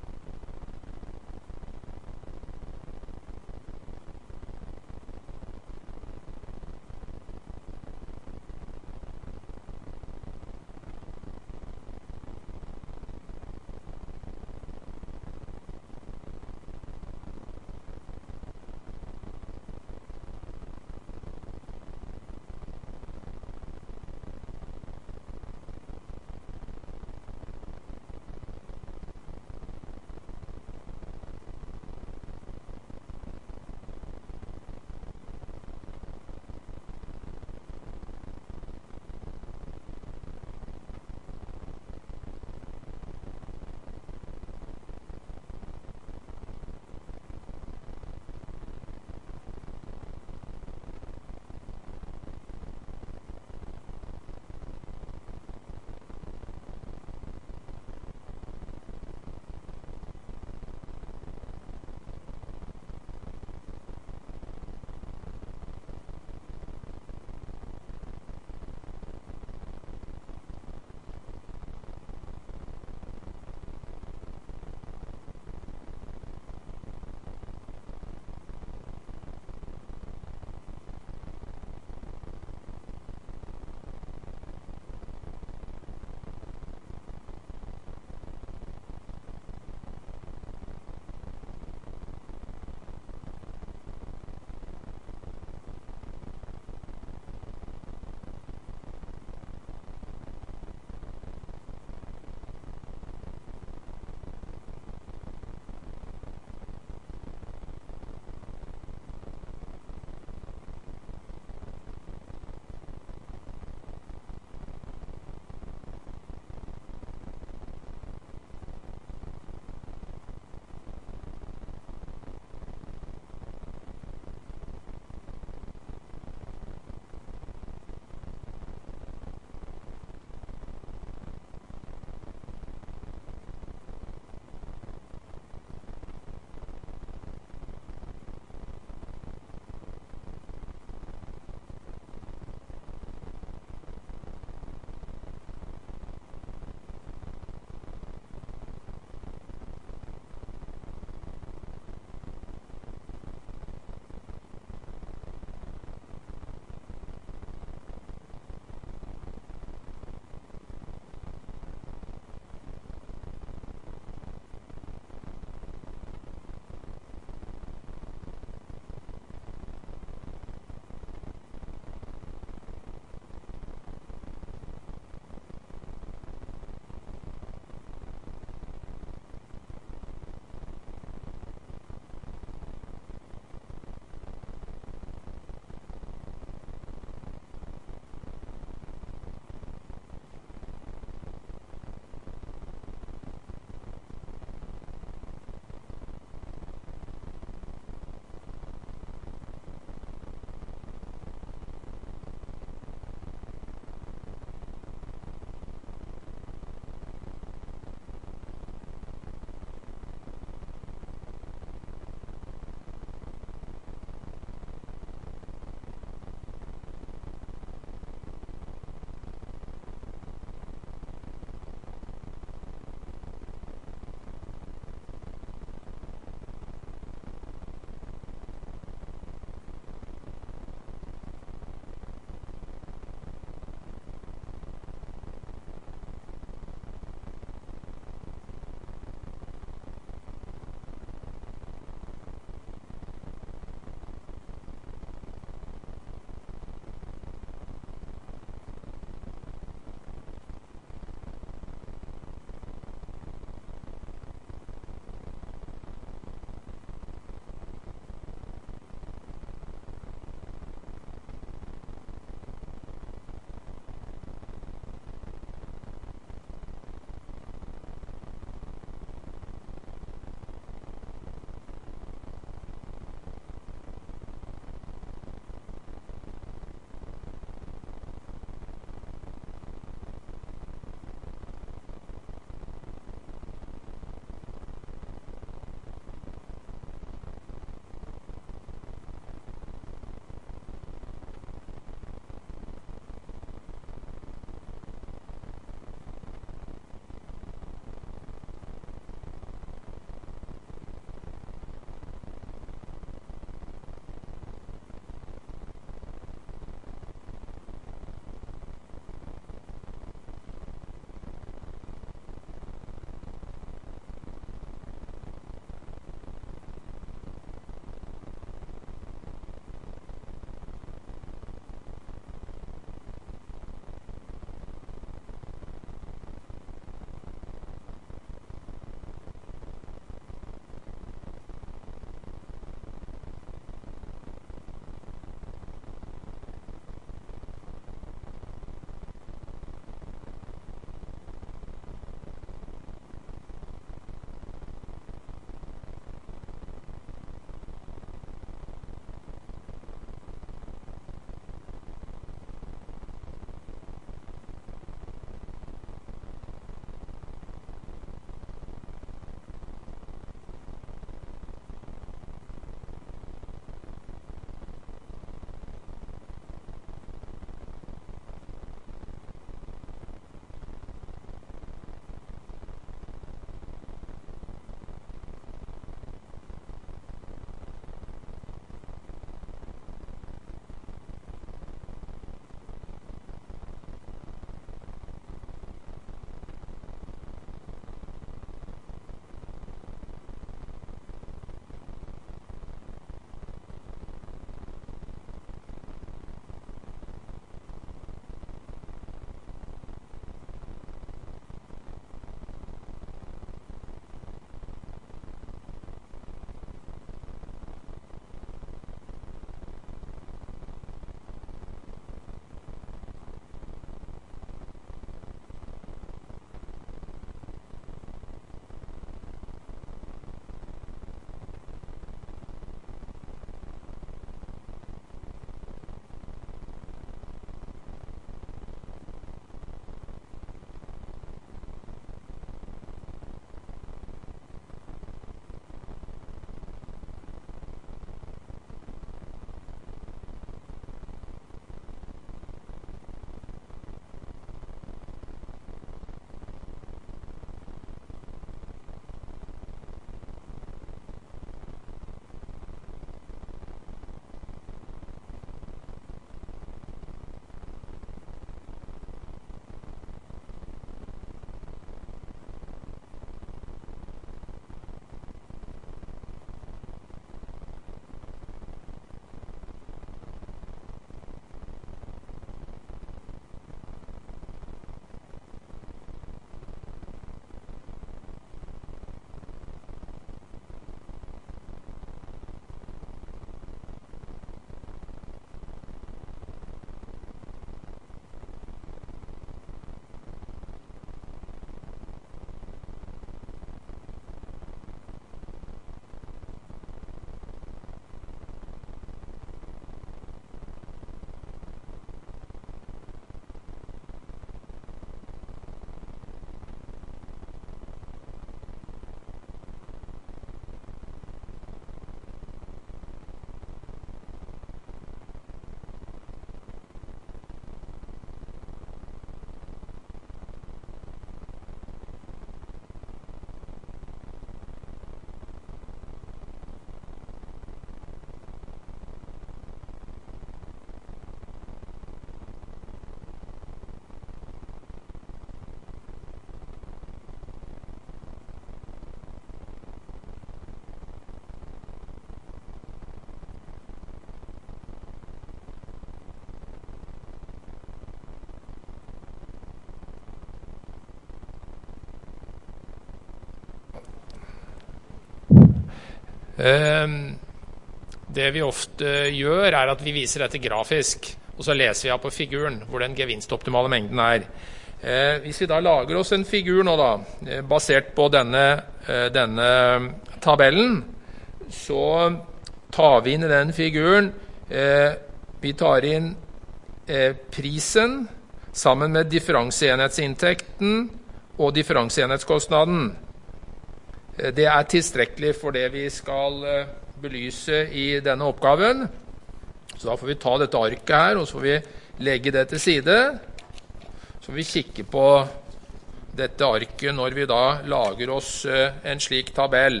Det vi ofte gjør er at vi viser dette grafisk, og så leser vi av på figuren hvor den gevinstoptimale mengden er. Hvis vi da lager oss en figur nå da, basert på denne tabellen, så tar vi inn i den figuren, vi tar inn prisen sammen med differansienhetsinntekten og differansienhetskostnaden. Det er tilstrekkelig for det vi skal belyse i denne oppgaven. Så da får vi ta dette arket her, og så får vi legge det til side. Så får vi kikke på dette arket når vi da lager oss en slik tabell.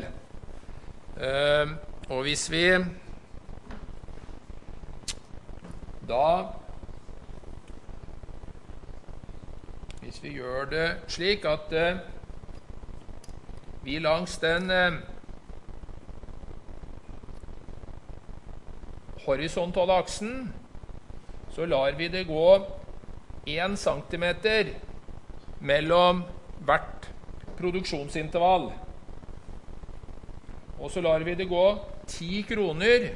Og hvis vi gjør det slik at vi langs den horisontale aksen, så lar vi det gå 1 centimeter mellom hvert produksjonsintervall. Og så lar vi det gå 10 kroner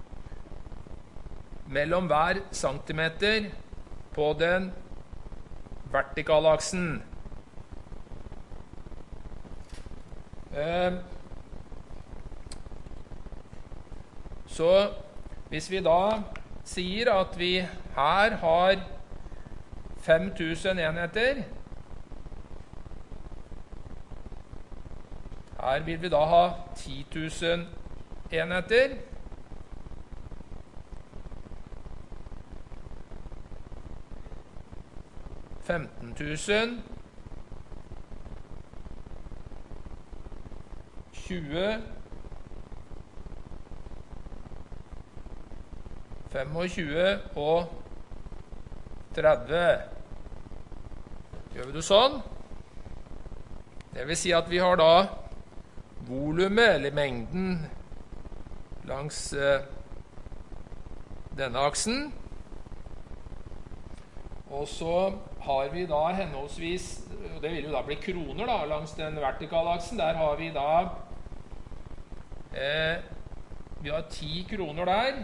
mellom hver centimeter på den vertikale aksen. Så hvis vi da sier at vi her har 5000 enheter, her vil vi da ha 10 000 enheter, $15 000, 20, 25 og 30. Gjør vi det sånn? Det vil si at vi har da volumet, eller mengden, langs denne aksen. Og så har vi da henholdsvis, og det vil jo da bli kroner da, langs den vertikale aksen. Der har vi da, vi har 10 kroner der,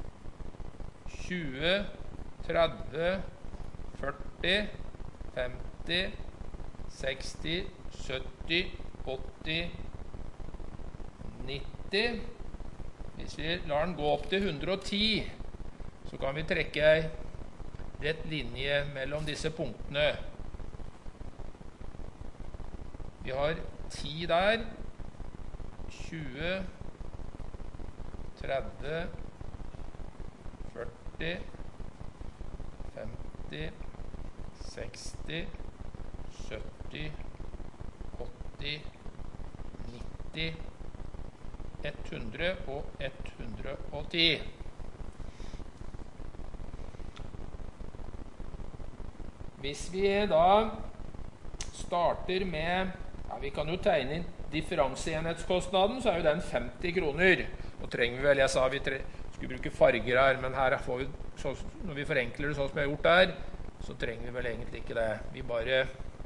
20, 30, 40, 50, 60, 70, 80, 90. Hvis vi lar den gå opp til 110, så kan vi trekke en rett linje mellom disse punktene. Vi har 10 der, 20, 30, 40, 50, 60, 70, 80, 90, 100 og 110. Hvis vi da starter med, ja, vi kan jo tegne inn differansienhetskostnaden, så er jo den 50 kroner. Nå trenger vi vel, jeg sa vi skulle bruke farger her, men her får vi, når vi forenkler det sånn som jeg har gjort der, så trenger vi vel egentlig ikke det. Vi bare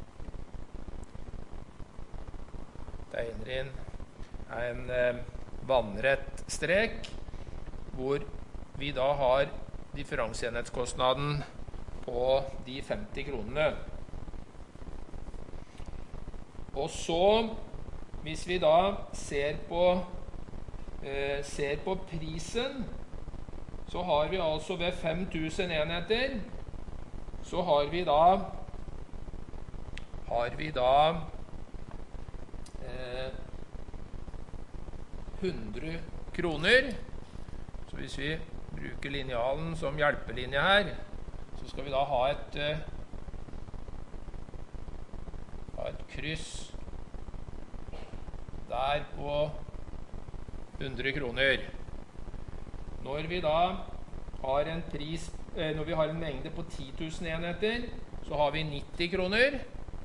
tegner inn en vannrett strek, hvor vi da har differansienhetskostnaden på de 50 kronene. Og så, hvis vi da ser på prisen, så har vi altså ved 5000 enheter, så har vi da 100 kroner. Så hvis vi bruker linealen som hjelpelinje her, så skal vi da ha et kryss der på 100 kroner. Når vi da har en pris, når vi har en mengde på 10 000 enheter, så har vi 90 kroner.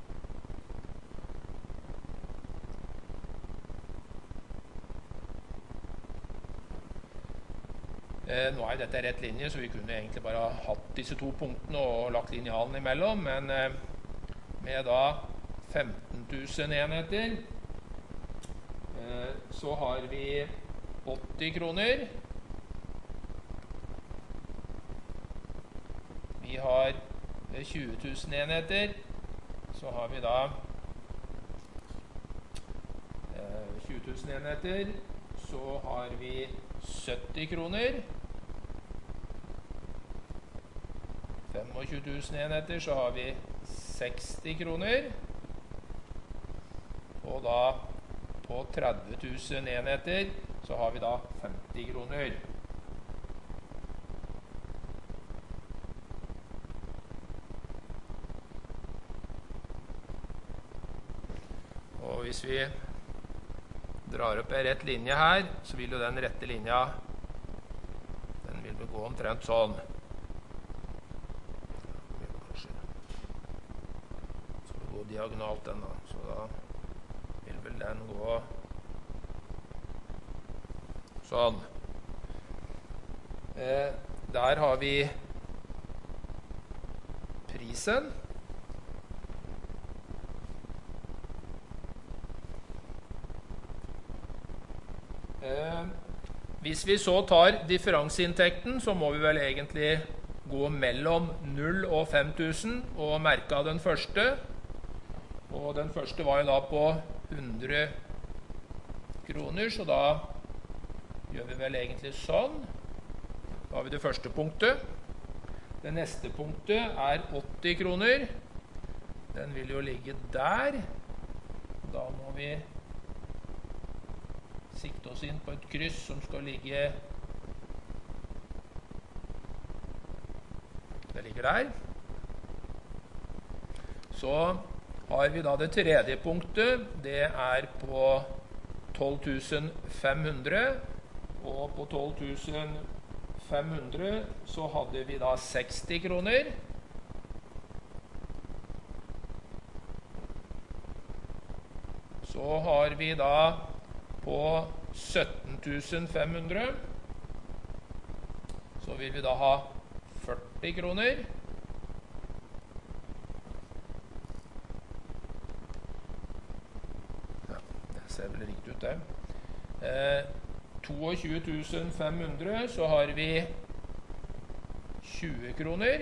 Nå er dette rett linje, så vi kunne egentlig bare hatt disse to punktene og lagt linealen imellom, men med da 15 000 enheter, så har vi 80 kroner. Vi har 20 000 enheter, så har vi da 20 000 enheter, så har vi 70 kroner. 25 000 enheter, så har vi 60 kroner. Og da på 30 000 enheter, så har vi da 50 kroner. Og hvis vi drar opp en rett linje her, så vil jo den rette linja, den vil gå omtrent sånn. Så det går diagonalt den da, så da vil vel den gå sånn. Der har vi prisen. Hvis vi så tar differanseinntekten, så må vi vel egentlig gå mellom 0 og 5000 og merke av den første. Og den første var jo da på 100 kroner, så da gjør vi vel egentlig sånn. Da har vi det første punktet. Det neste punktet er 80 kroner. Den vil jo ligge der. Da må vi sikte oss inn på et kryss som skal ligge, det ligger der. Så har vi da det tredje punktet, det er på 12 500, og på 12 500 så hadde vi da 60 kroner. Så har vi da på 17 500, så vil vi da ha 40 kroner. Ja, det ser vel riktig ut det. 22 500, så har vi 20 kroner.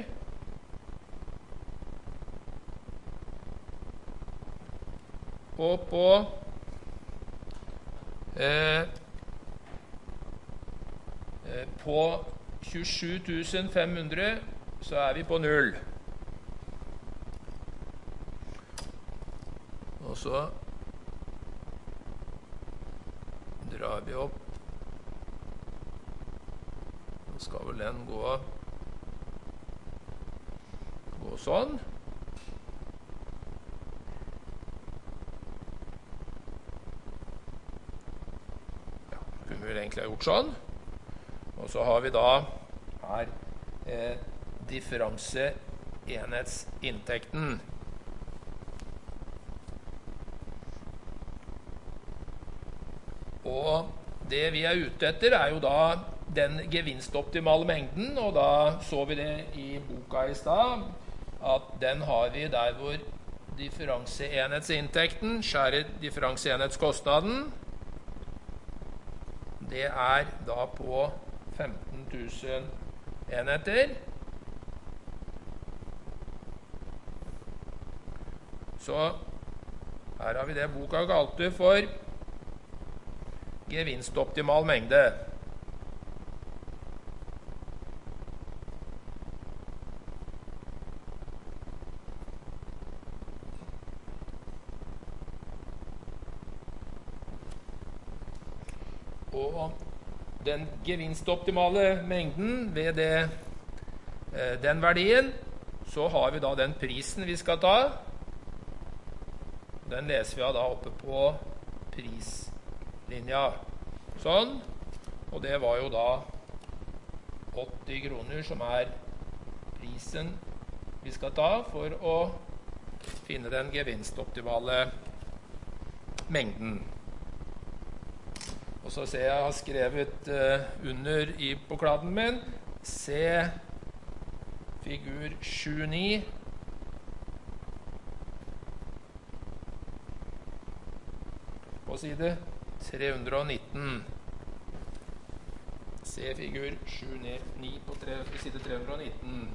Og på 27 500 så er vi på 0. Og så drar vi opp. Nå skal vel den gå sånn. Kunne vi egentlig ha gjort sånn. Og så har vi da her differanseenhetsinntekten. Og det vi er ute etter er jo da den gevinstoptimale mengden, og da så vi det i boka i stad, at den har vi der hvor differanseenhetsinntekten skjærer differanseenhetskostnaden. Det er da på 15 000 enheter. Så her har vi det boka kalte for gevinstoptimal mengde. Og den gevinstoptimale mengden ved den verdien, så har vi da den prisen vi skal ta. Den leser vi da oppe på prislinja. Sånn. Og det var jo da 80 kroner som er prisen vi skal ta for å finne den gevinstoptimale mengden. Og så ser jeg har skrevet under på kladden min, se figur 7-9. På side 319. Se figur 7-9 på side 319.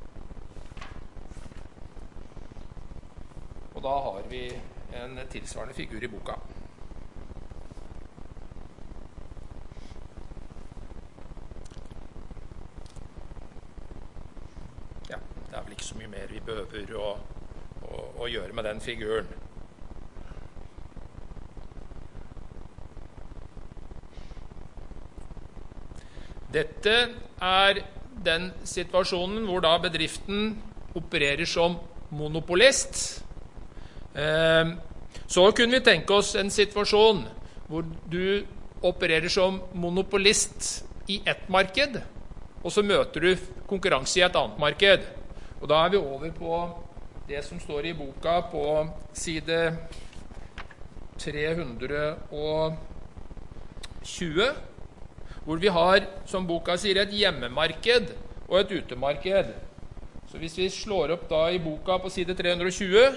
Og da har vi en tilsvarende figur i boka. Ja, det er vel ikke så mye mer vi behøver å gjøre med den figuren. Dette er den situasjonen hvor da bedriften opererer som monopolist. Så kunne vi tenke oss en situasjon hvor du opererer som monopolist i ett marked, og så møter du konkurranse i et annet marked. Og da er vi over på det som står i boka på side 320, hvor vi har, som boka sier, et hjemmemarked og et utemarked. Så hvis vi slår opp da i boka på side 320,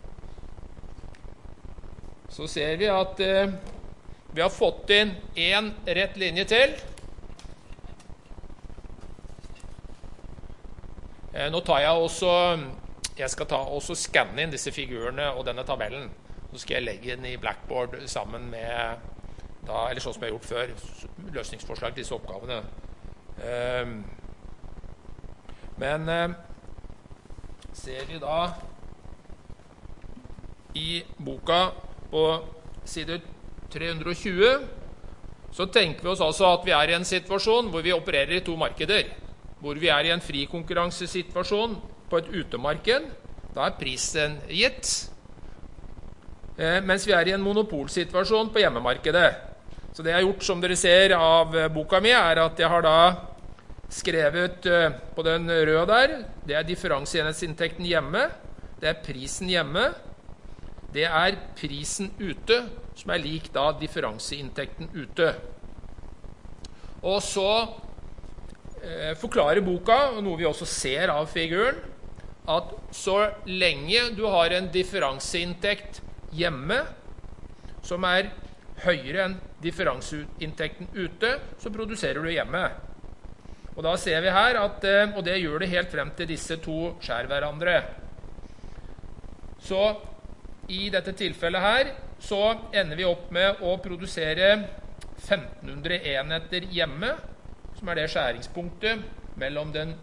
så ser vi at vi har fått inn en rett linje til. Nå tar jeg skal også skanne inn disse figurene og denne tabellen. Så skal jeg legge den i Blackboard sammen med eller sånn som jeg har gjort før, løsningsforslag til disse oppgavene. Men ser vi da i boka på side 320, så tenker vi oss altså at vi er i en situasjon hvor vi opererer i to markeder, hvor vi er i en fri konkurransesituasjon på et utemarked. Da er prisen gitt, mens vi er i en monopolsituasjon på hjemmemarkedet. Så det jeg har gjort, som dere ser av boka mi, er at jeg har da skrevet på den røde der, det er differansienhetsinntekten hjemme, det er prisen hjemme, det er prisen ute, som er lik da differansieinntekten ute. Og så forklarer boka, og noe vi også ser av figuren, at så lenge du har en differansieinntekt hjemme, som er høyere enn differansieinntekten ute, så produserer du hjemme. Og da ser vi her at, og det gjør det helt frem til disse to skjær hverandre. Så i dette tilfellet her, så ender vi opp med å produsere 1500 enheter hjemme, som er det skjæringspunktet mellom den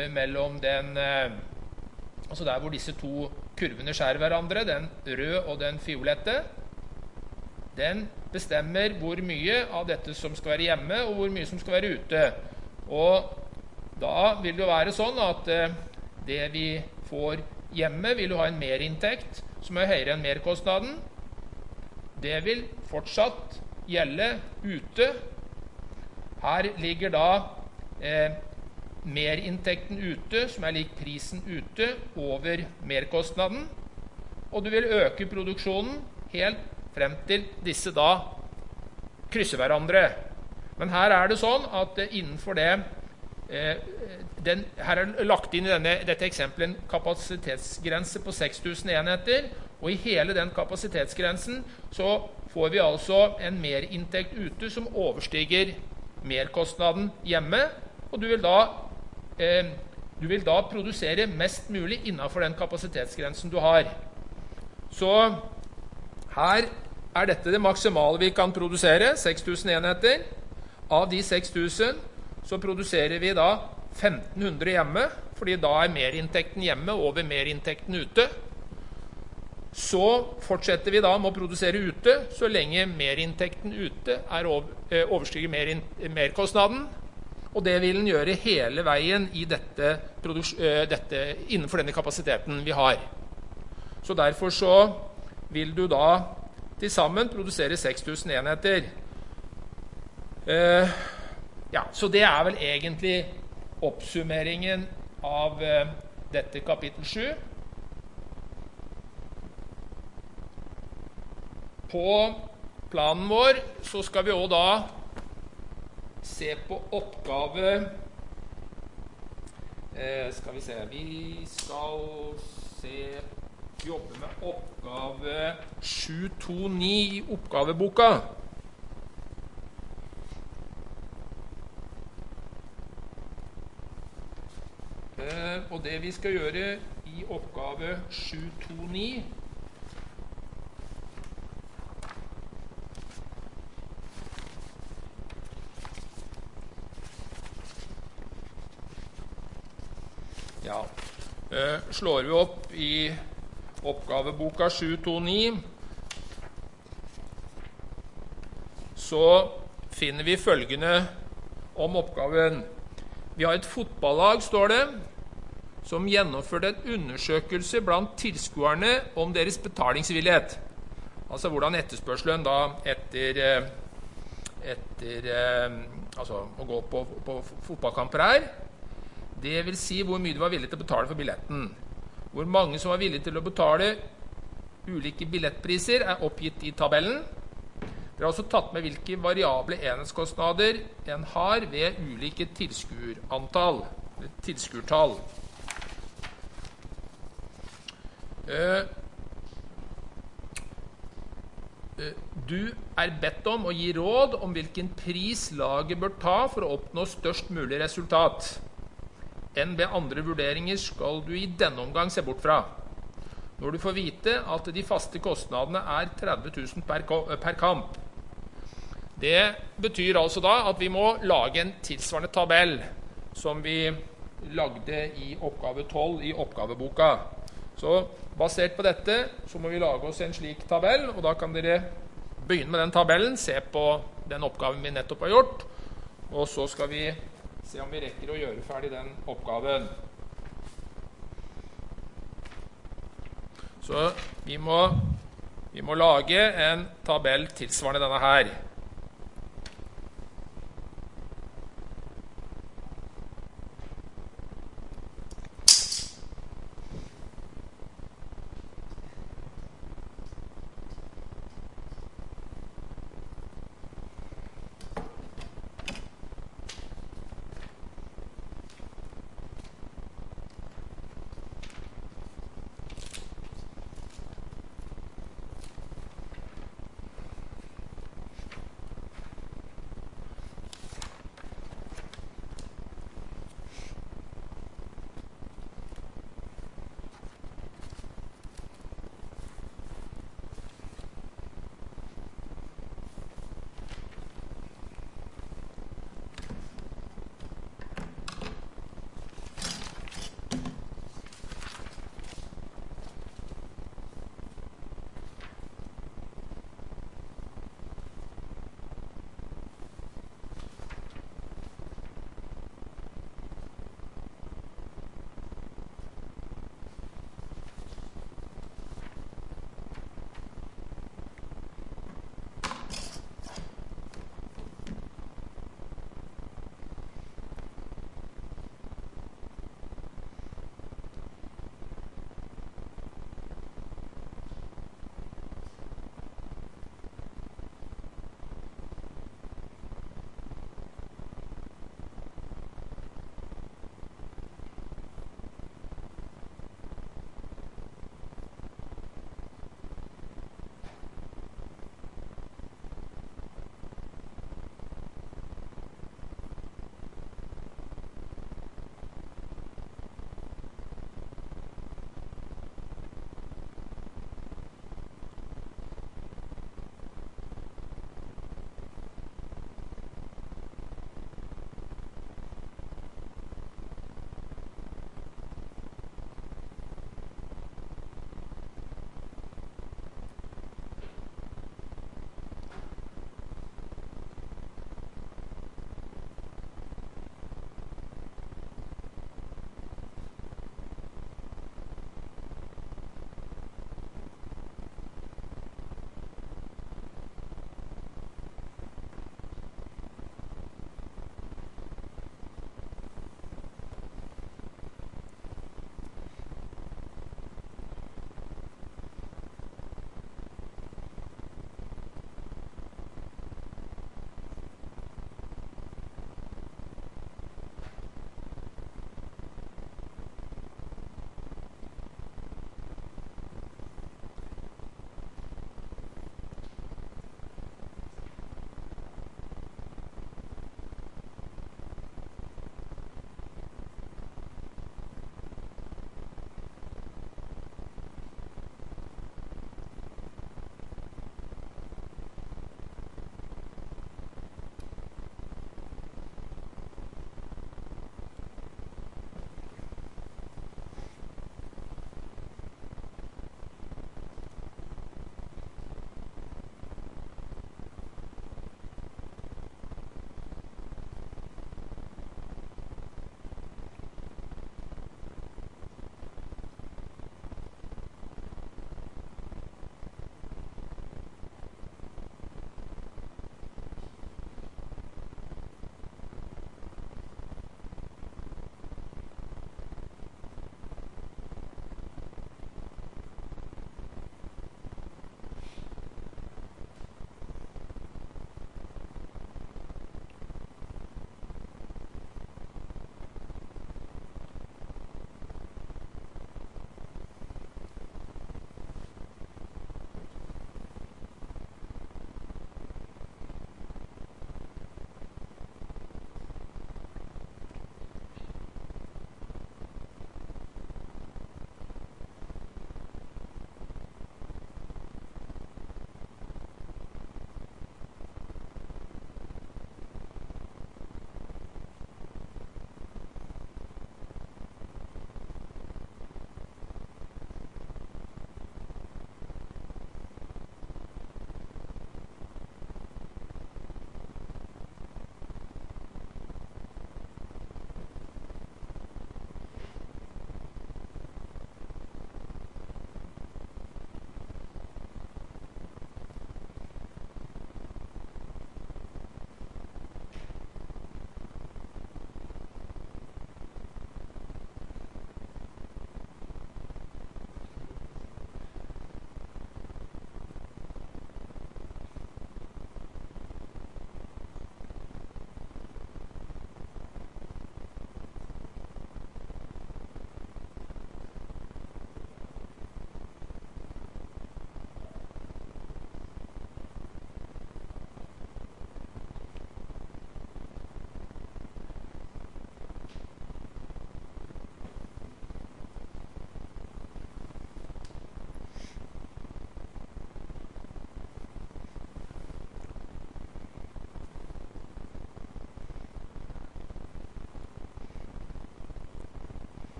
altså der hvor disse to kurvene skjærer hverandre, den røde og den fiolette. Den bestemmer hvor mye av dette som skal være hjemme, og hvor mye som skal være ute. Og da vil det jo være sånn at det vi får hjemme vil jo ha en merinntekt som er høyere enn merkostnaden. Det vil fortsatt gjelde ute. Her ligger da merinntekten ute, som er lik prisen ute, over merkostnaden. Og du vil øke produksjonen helt frem til disse da krysser hverandre. Men her er det sånn at innenfor det, her er lagt inn i dette eksempelet en kapasitetsgrense på 6000 enheter, og i hele den kapasitetsgrensen så får vi altså en merinntekt ute som overstiger merkostnaden hjemme, og du vil da produsere mest mulig innenfor den kapasitetsgrensen du har. Så her er dette det maksimale vi kan produsere, 6000 enheter. Av de 6000 så produserer vi da 1500 hjemme, fordi da er merinntekten hjemme over merinntekten ute. Så fortsetter vi da med å produsere ute, så lenge merinntekten ute overstiger merkostnaden. Og det vil den gjøre hele veien i innenfor denne kapasiteten vi har. Så derfor så vil du da til sammen produsere 6000 enheter. Så det er vel egentlig oppsummeringen av dette kapittel 7. På planen vår så skal vi også da se på oppgave vi skal jobbe med oppgave 729 i oppgaveboka. Og det vi skal gjøre i oppgave 729, ja, slår vi opp i oppgaveboka 729, så finner vi følgende om oppgaven. Vi har et fotballag, står det, som gjennomførte en undersøkelse blant tilskuerne om deres betalingsvillighet. Altså hvordan etterspørselen da etter altså å gå på fotballkamper er. Det vil si hvor mye du var villig til å betale for billetten. Hvor mange som var villige til å betale ulike billettpriser er oppgitt i tabellen. Vi har også tatt med hvilke variable enhetskostnader en har ved ulike tilskuertall. Du er bedt om å gi råd om hvilken pris laget bør ta for å oppnå størst mulig resultat. Enn ved andre vurderinger skal du i denne omgang se bort fra. Når du får vite at de faste kostnadene er 30 000 per kamp. Det betyr altså da at vi må lage en tilsvarende tabell som vi lagde i oppgave 12 i oppgaveboka. Så basert på dette så må vi lage oss en slik tabell, og da kan dere begynne med den tabellen, se på den oppgaven vi nettopp har gjort, og så skal vi se om vi rekker å gjøre ferdig den oppgaven. Så vi må lage en tabell tilsvarende denne her.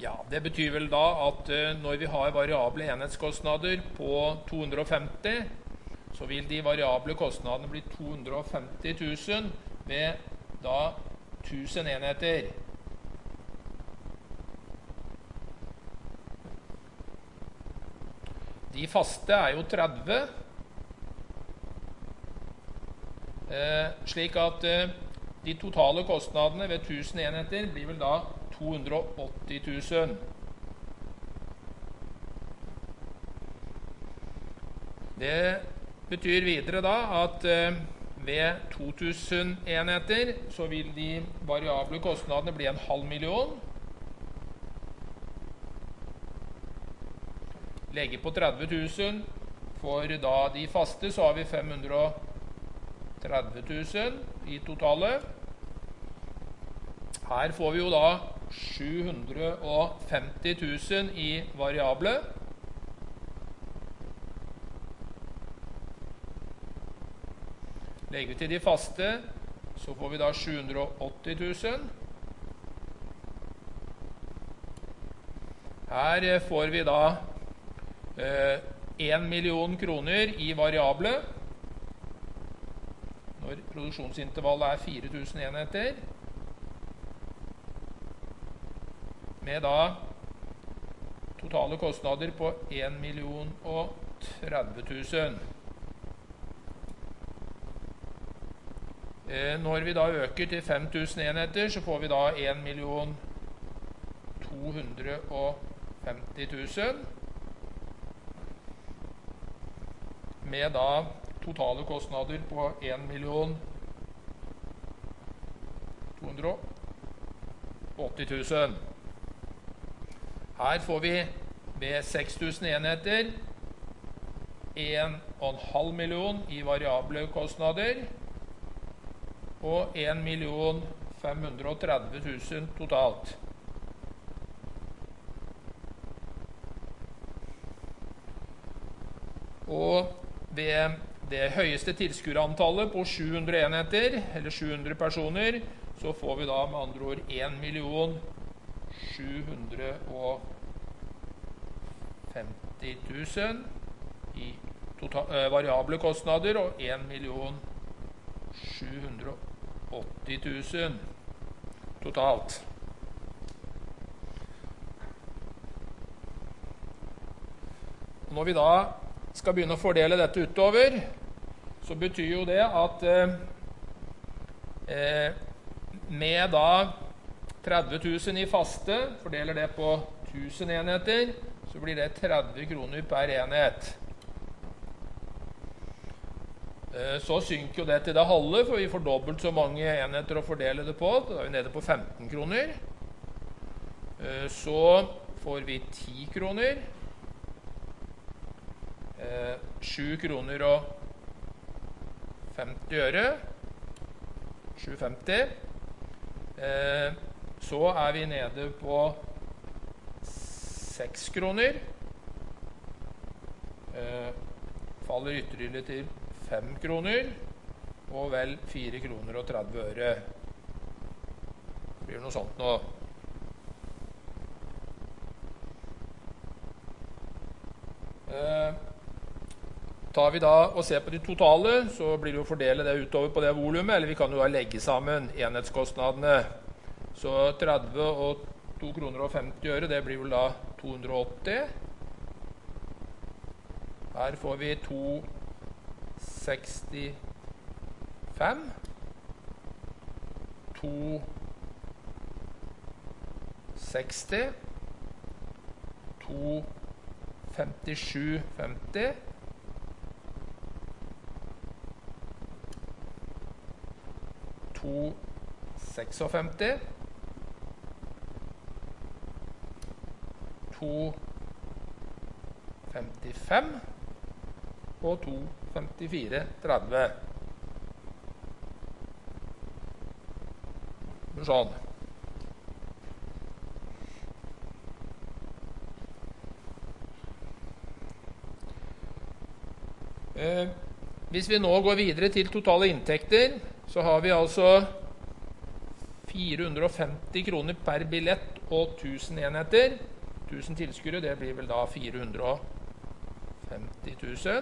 Ja, det betyr vel da at når vi har variable enhetskostnader på 250, så vil de variable kostnadene bli 250 000 ved da 1000 enheter. De faste er jo 30, slik at de totale kostnadene ved 1000 enheter blir vel da 280 000. Det betyr videre da at ved 2000 enheter så vil de variable kostnadene bli 500 000. Legge på 30 000, for da de faste så har vi 530 000 i totale. Her får vi jo da 750 000 i variable. Legger vi til de faste, så får vi da 780 000. Her får vi da 1 million kroner i variable, når produksjonsintervallet er 4000 enheter, med da totale kostnader på 1 030 000. Når vi da øker til 5000 enheter, så får vi da 1 250 000, med da totale kostnader på 1 280 000. Her får vi ved 6000 enheter 1,5 million i variable kostnader og 1 530 000 totalt. Og ved det høyeste tilskuerantallet på 700 enheter, eller 700 personer, så får vi da med andre ord 1 750 000 i variable kostnader og 1 780 000 totalt. Når vi da skal begynne å fordele dette utover, så betyr jo det at med da 30 000 i faste, fordeler det på 1000 enheter, så blir det 30 kroner per enhet. Så synker jo det til det halve, for vi får dobbelt så mange enheter å fordele det på. Da er vi nede på 15 kroner. Så får vi 10 kroner. 7 kroner og 50 øre. 7,50. Så er vi nede på 6 kroner. Faller ytterligere til 5 kroner, og vel 4 kroner og 30 øre. Det blir noe sånt nå. Tar vi da og ser på de totale, så blir det jo å fordele det utover på det volumet, eller vi kan jo da legge sammen enhetskostnadene. Så 30 og 2 kroner og 50 øre, det blir vel da 280. Her får vi 265, 260, 257,50, 256, 255 og 254,30. Sånn. Hvis vi nå går videre til totale inntekter, så har vi altså 450 kroner per billett og 1000 enheter. 1000 tilskuere, det blir vel da 450 000.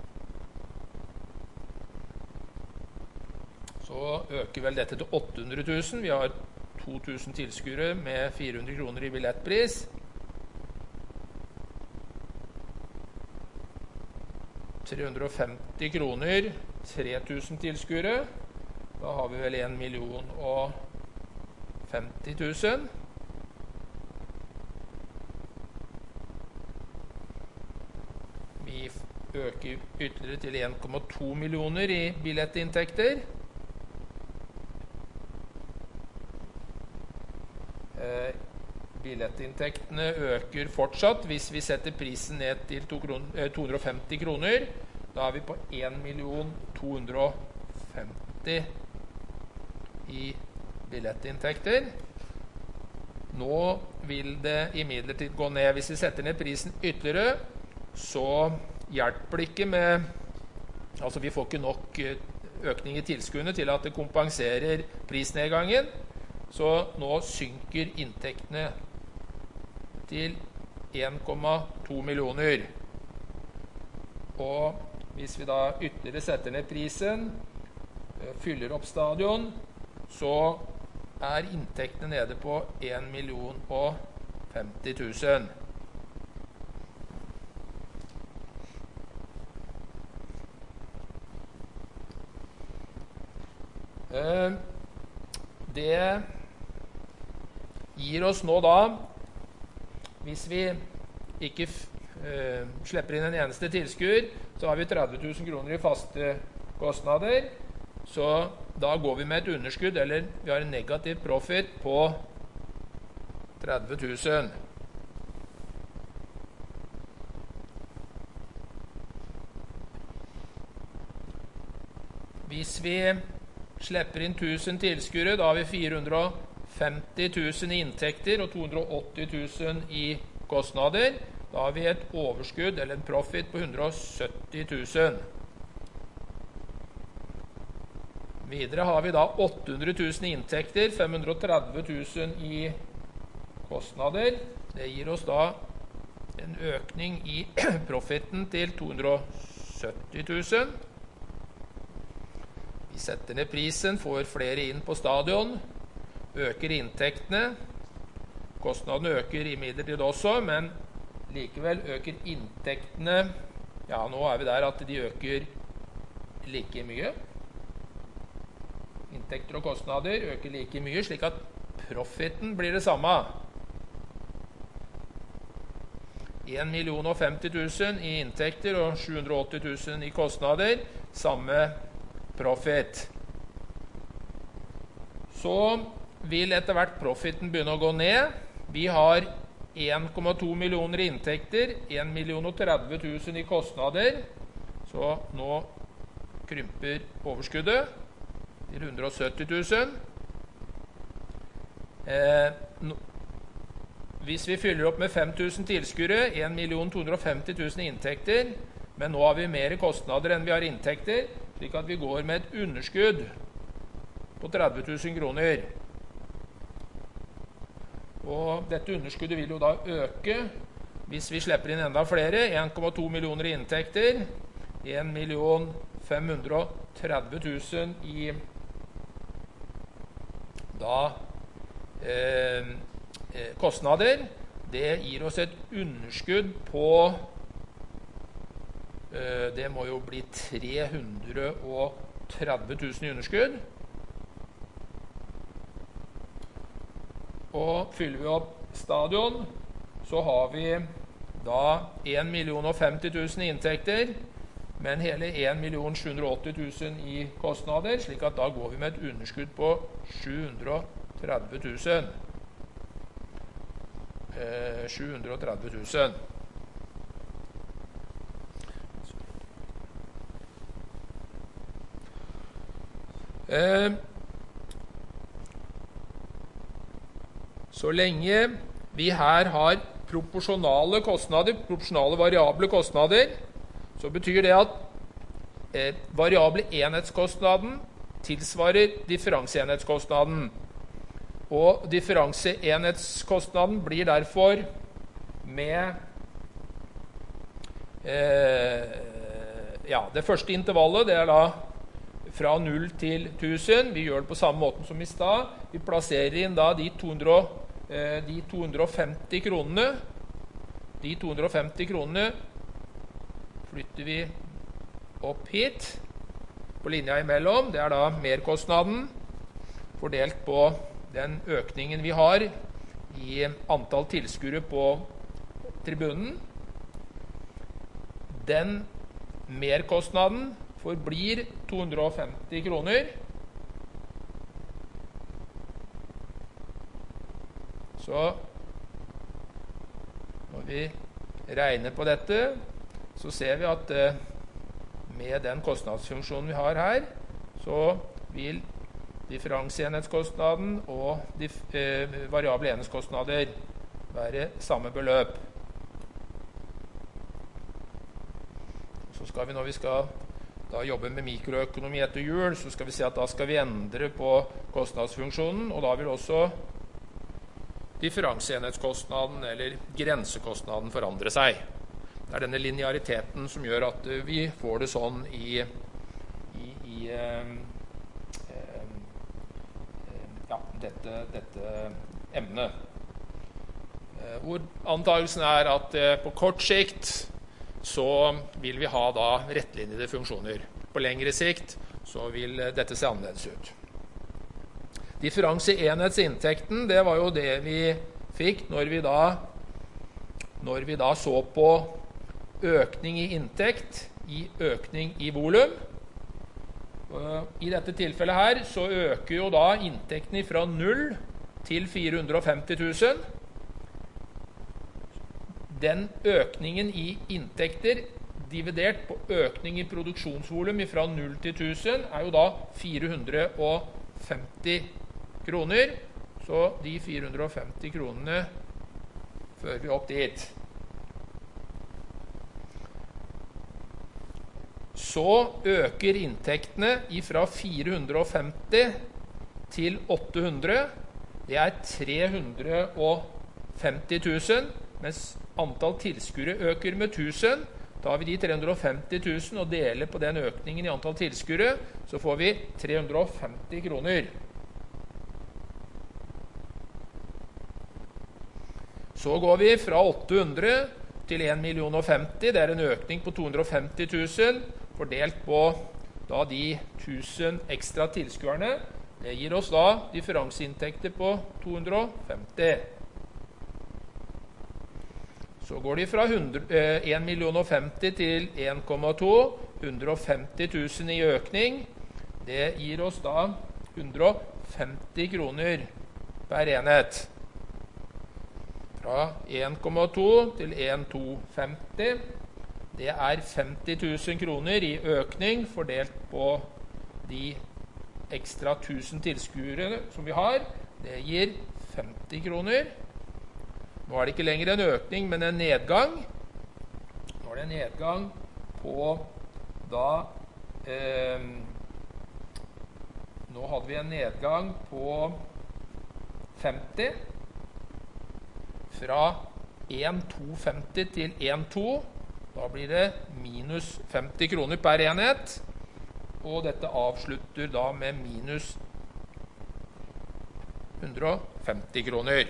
Så øker vel dette til 800 000. Vi har 2000 tilskuere med 400 kroner i billettpris. $350 kroner, 3000 tilskuere. Da har vi vel 1.050.000. Vi øker ytterligere til 1,2 millioner i billettinntekter. Billettinntektene øker fortsatt hvis vi setter prisen ned til 250 kroner. Da er vi på 1.250.000 i billettinntekter. Nå vil det imidlertid gå ned. Hvis vi setter ned prisen ytterligere, så hjelper det ikke med... Altså, vi får ikke nok økning i tilskuddene til at det kompenserer prisnedgangen. Så nå synker inntektene til 1,2 millioner. Og hvis vi da ytterligere setter ned prisen, fyller opp stadion, så er inntektene nede på 1.050.000. Det gir oss nå da, hvis vi ikke slipper inn en eneste tilskuer, så har vi 30 000 kroner i faste kostnader. Så da går vi med et underskudd, eller vi har en negativ profit på 30 000. Hvis vi slipper inn 1000 tilskuere, da har vi 450 000 i inntekter og 280 000 i kostnader. Da har vi et overskudd, eller en profit, på 170 000. Videre har vi da 800 000 i inntekter, 530 000 i kostnader. Det gir oss da en økning i profiten til 270 000. Vi setter ned prisen, får flere inn på stadion, øker inntektene. Kostnadene øker imidlertid også, men likevel øker inntektene. Ja, nå er vi der at de øker like mye. Inntekter og kostnader øker like mye, slik at profiten blir det samme. 1.050.000 i inntekter og 780 000 i kostnader. Samme profit. Så vil etter hvert profiten begynne å gå ned. Vi har 1,2 millioner i inntekter, 1.030.000 i kostnader. Så nå krymper overskuddet til 170 000. Hvis vi fyller opp med 5000 tilskuere, 1.250.000 i inntekter, men nå har vi mer kostnader enn vi har inntekter, slik at vi går med et underskudd på 30 000 kroner. Og dette underskuddet vil jo da øke hvis vi slipper inn enda flere. 1,2 millioner i inntekter, 1.530.000 i kostnader. Det gir oss et underskudd på det må jo bli 330.000 i underskudd. Og fyller vi opp stadion, så har vi da 1.050.000 i inntekter, men hele 1.780.000 i kostnader, slik at da går vi med et underskudd på 730.000. 730.000. Så lenge vi her har proporsjonale kostnader, proporsjonale variable kostnader, så betyr det at variable enhetskostnaden tilsvarer differansienhetskostnaden. Og differenseenhetskostnaden blir derfor med det første intervallet, det da fra 0 til 1000. Vi gjør det på samme måten som i sted. Vi plasserer inn da de 250 kronene. De 250 kronene flytter vi opp hit på linja imellom. Det da merkostnaden fordelt på den økningen vi har i antall tilskuere på tribunen. Den merkostnaden forblir 250 kroner. Så når vi regner på dette, så ser vi at med den kostnadsfunksjonen vi har her, så vil differenseenhetskostnaden og variable enhetskostnader være samme beløp. Så skal vi, når vi skal da jobbe med mikroøkonomi etter jul, så skal vi se at da skal vi endre på kostnadsfunksjonen, og da vil også differenseenhetskostnaden eller grensekostnaden forandre seg. Det denne lineariteten som gjør at vi får det sånn i dette emnet. Hvor antagelsen at på kort sikt så vil vi ha da rettlinjede funksjoner. På lengre sikt så vil dette se annerledes ut. Differenseenhetsinntekten, det var jo det vi fikk når vi da så på økning i inntekt i økning i volum. I dette tilfellet her så øker jo da inntektene fra 0 til 450 000. Den økningen i inntekter dividert på økning i produksjonsvolum fra 0 til 1000 jo da 450 kroner. Så de 450 kronene fører vi opp dit. Så øker inntektene fra 450 til 800. Det 350 000, mens antall tilskuere øker med 1000. Da har vi de 350 000 og deler på den økningen i antall tilskuere, så får vi 350 kroner. Så går vi fra 800 til 1 050 000. Det en økning på 250 000, fordelt på da de 1000 ekstra tilskuerne. Det gir oss da differanseinntekter på 250. Så går de fra 1 050 000 til 1,2. 150 000 i økning. Det gir oss da 150 kroner per enhet. Fra 1,2 til 1,250. Det 50 000 kroner i økning fordelt på de ekstra 1000 tilskuere som vi har. Det gir 50 kroner. Nå det ikke lenger en økning, men en nedgang. Nå det en nedgang på da nå hadde vi en nedgang på 50. Fra 1,250 til 1,2. Da blir det minus 50 kroner per enhet. Og dette avslutter da med minus 150 kroner.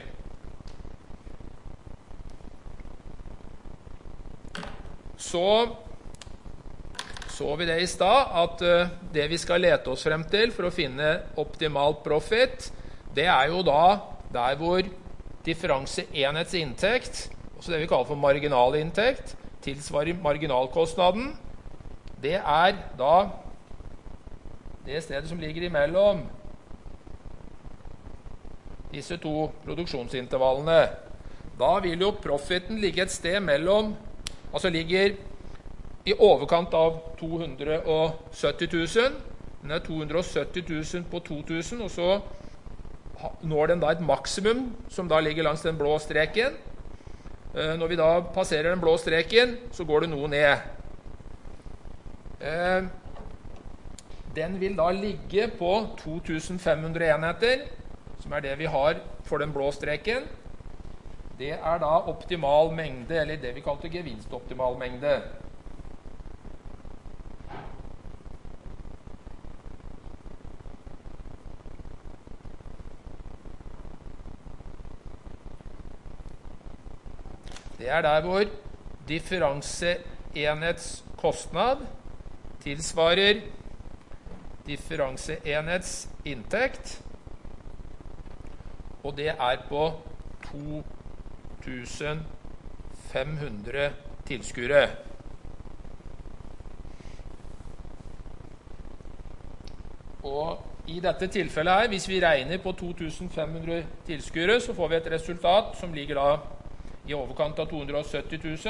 Så vi det i sted, at det vi skal lete oss frem til for å finne optimal profit, det jo da der hvor differenseenhetsinntekt, også det vi kaller for marginalinntekt, tilsvarer marginalkostnaden. Det da det stedet som ligger imellom disse to produksjonsintervallene. Da vil jo profiten ligge et sted mellom, altså ligger i overkant av 270 000. Den 270 000 på 2000, og så når den da et maksimum som da ligger langs den blå streken. Når vi da passerer den blå streken, så går det noe ned. Den vil da ligge på 2500 enheter, som er det vi har for den blå streken, det er da optimal mengde, eller det vi kalte gevinstoptimal mengde. Det er der hvor differenseenhetskostnad tilsvarer differenseenhetsinntekt, og det er på 2500 tilskuere. Og i dette tilfellet her, hvis vi regner på 2500 tilskuere, så får vi et resultat som ligger da i overkant av 270 000.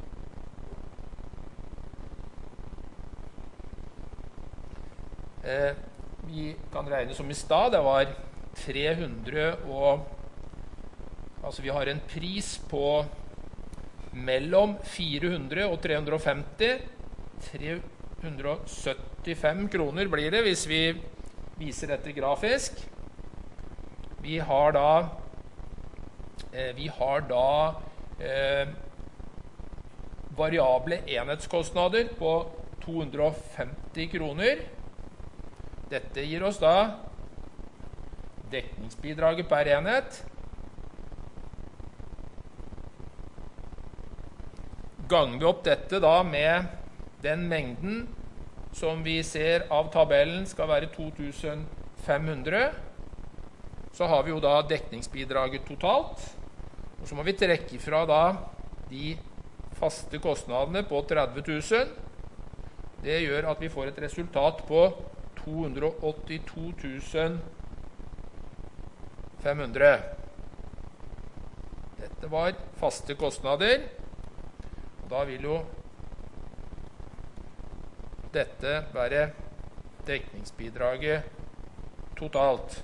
Vi kan regne som i stad, det var 300 og altså vi har en pris på mellom 400 og 350, 375 kroner blir det hvis vi viser dette grafisk. Vi har da variable enhetskostnader på 250 kroner. Dette gir oss da dekningsbidraget per enhet. Ganger vi opp dette da med den mengden som vi ser av tabellen skal være 2500, så har vi jo da dekningsbidraget totalt. Og så må vi trekke fra da de faste kostnadene på 30 000. Det gjør at vi får et resultat på 282 500. Dette var faste kostnader. Og da vil jo dette være dekningsbidraget totalt.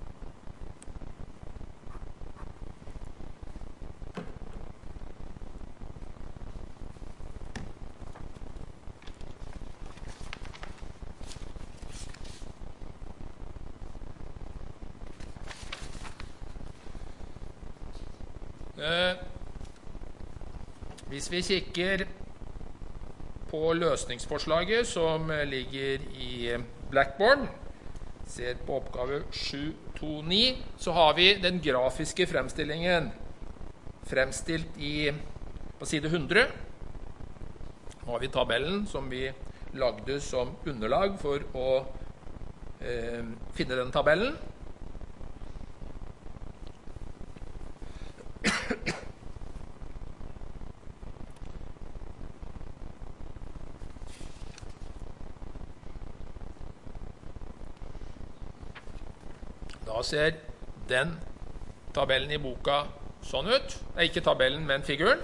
Hvis vi kikker på løsningsforslaget som ligger i Blackboard, ser på oppgave 729, så har vi den grafiske fremstillingen fremstilt på side 100. Nå har vi tabellen som vi lagde som underlag for å finne den tabellen. Da ser den tabellen i boka sånn ut. Det er ikke tabellen, men figuren.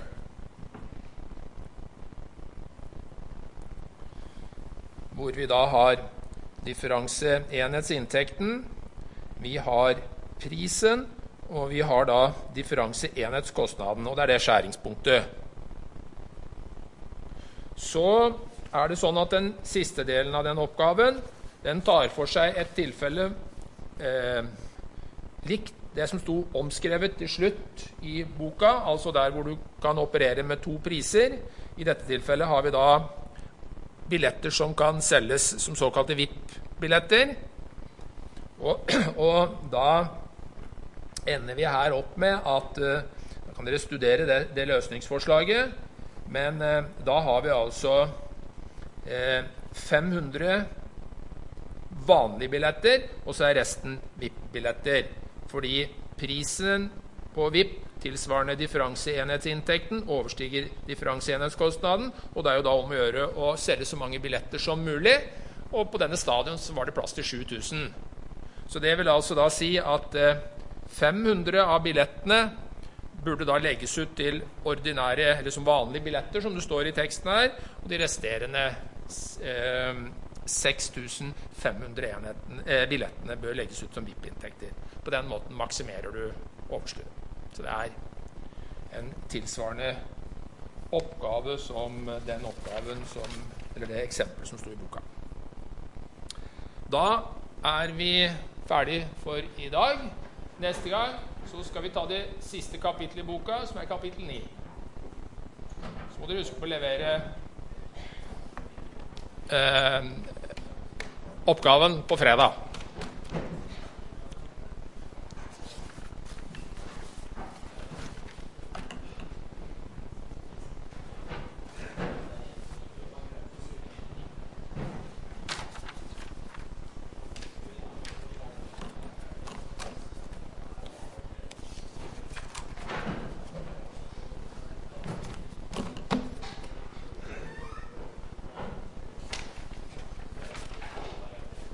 Hvor vi da har differenseenhetsinntekten, vi har prisen, og vi har da differenseenhetskostnaden, og det er det skjæringspunktet. Så er det sånn at den siste delen av den oppgaven, den tar for seg et tilfelle likt det som sto omskrevet til slutt i boka, altså der hvor du kan operere med to priser. I dette tilfellet har vi da billetter som kan selges som såkalte VIP-billetter. Og da ender vi her opp med at da kan dere studere det løsningsforslaget, men da har vi altså 500 vanlige billetter, og så er resten VIP-billetter. Fordi prisen på VIP tilsvarende differenseenhetsinntekten overstiger differenseenhetskostnaden, og det er jo da om å gjøre å selge så mange billetter som mulig, og på denne stadion så var det plass til 7000. Så det vil altså da si at 500 av billettene burde da legges ut til ordinære, eller som vanlige billetter, som det står i teksten her, og de resterende 6500 billettene bør legges ut som VIP-inntekter. På den måten maksimerer du overskuddet. Så det er en tilsvarende oppgave som den oppgaven eller det eksempelet som står i boka. Da er vi ferdig for i dag. neste gang så skal vi ta det siste kapittelet i boka, som kapittel 9. Så må dere huske på å levere oppgaven på fredag.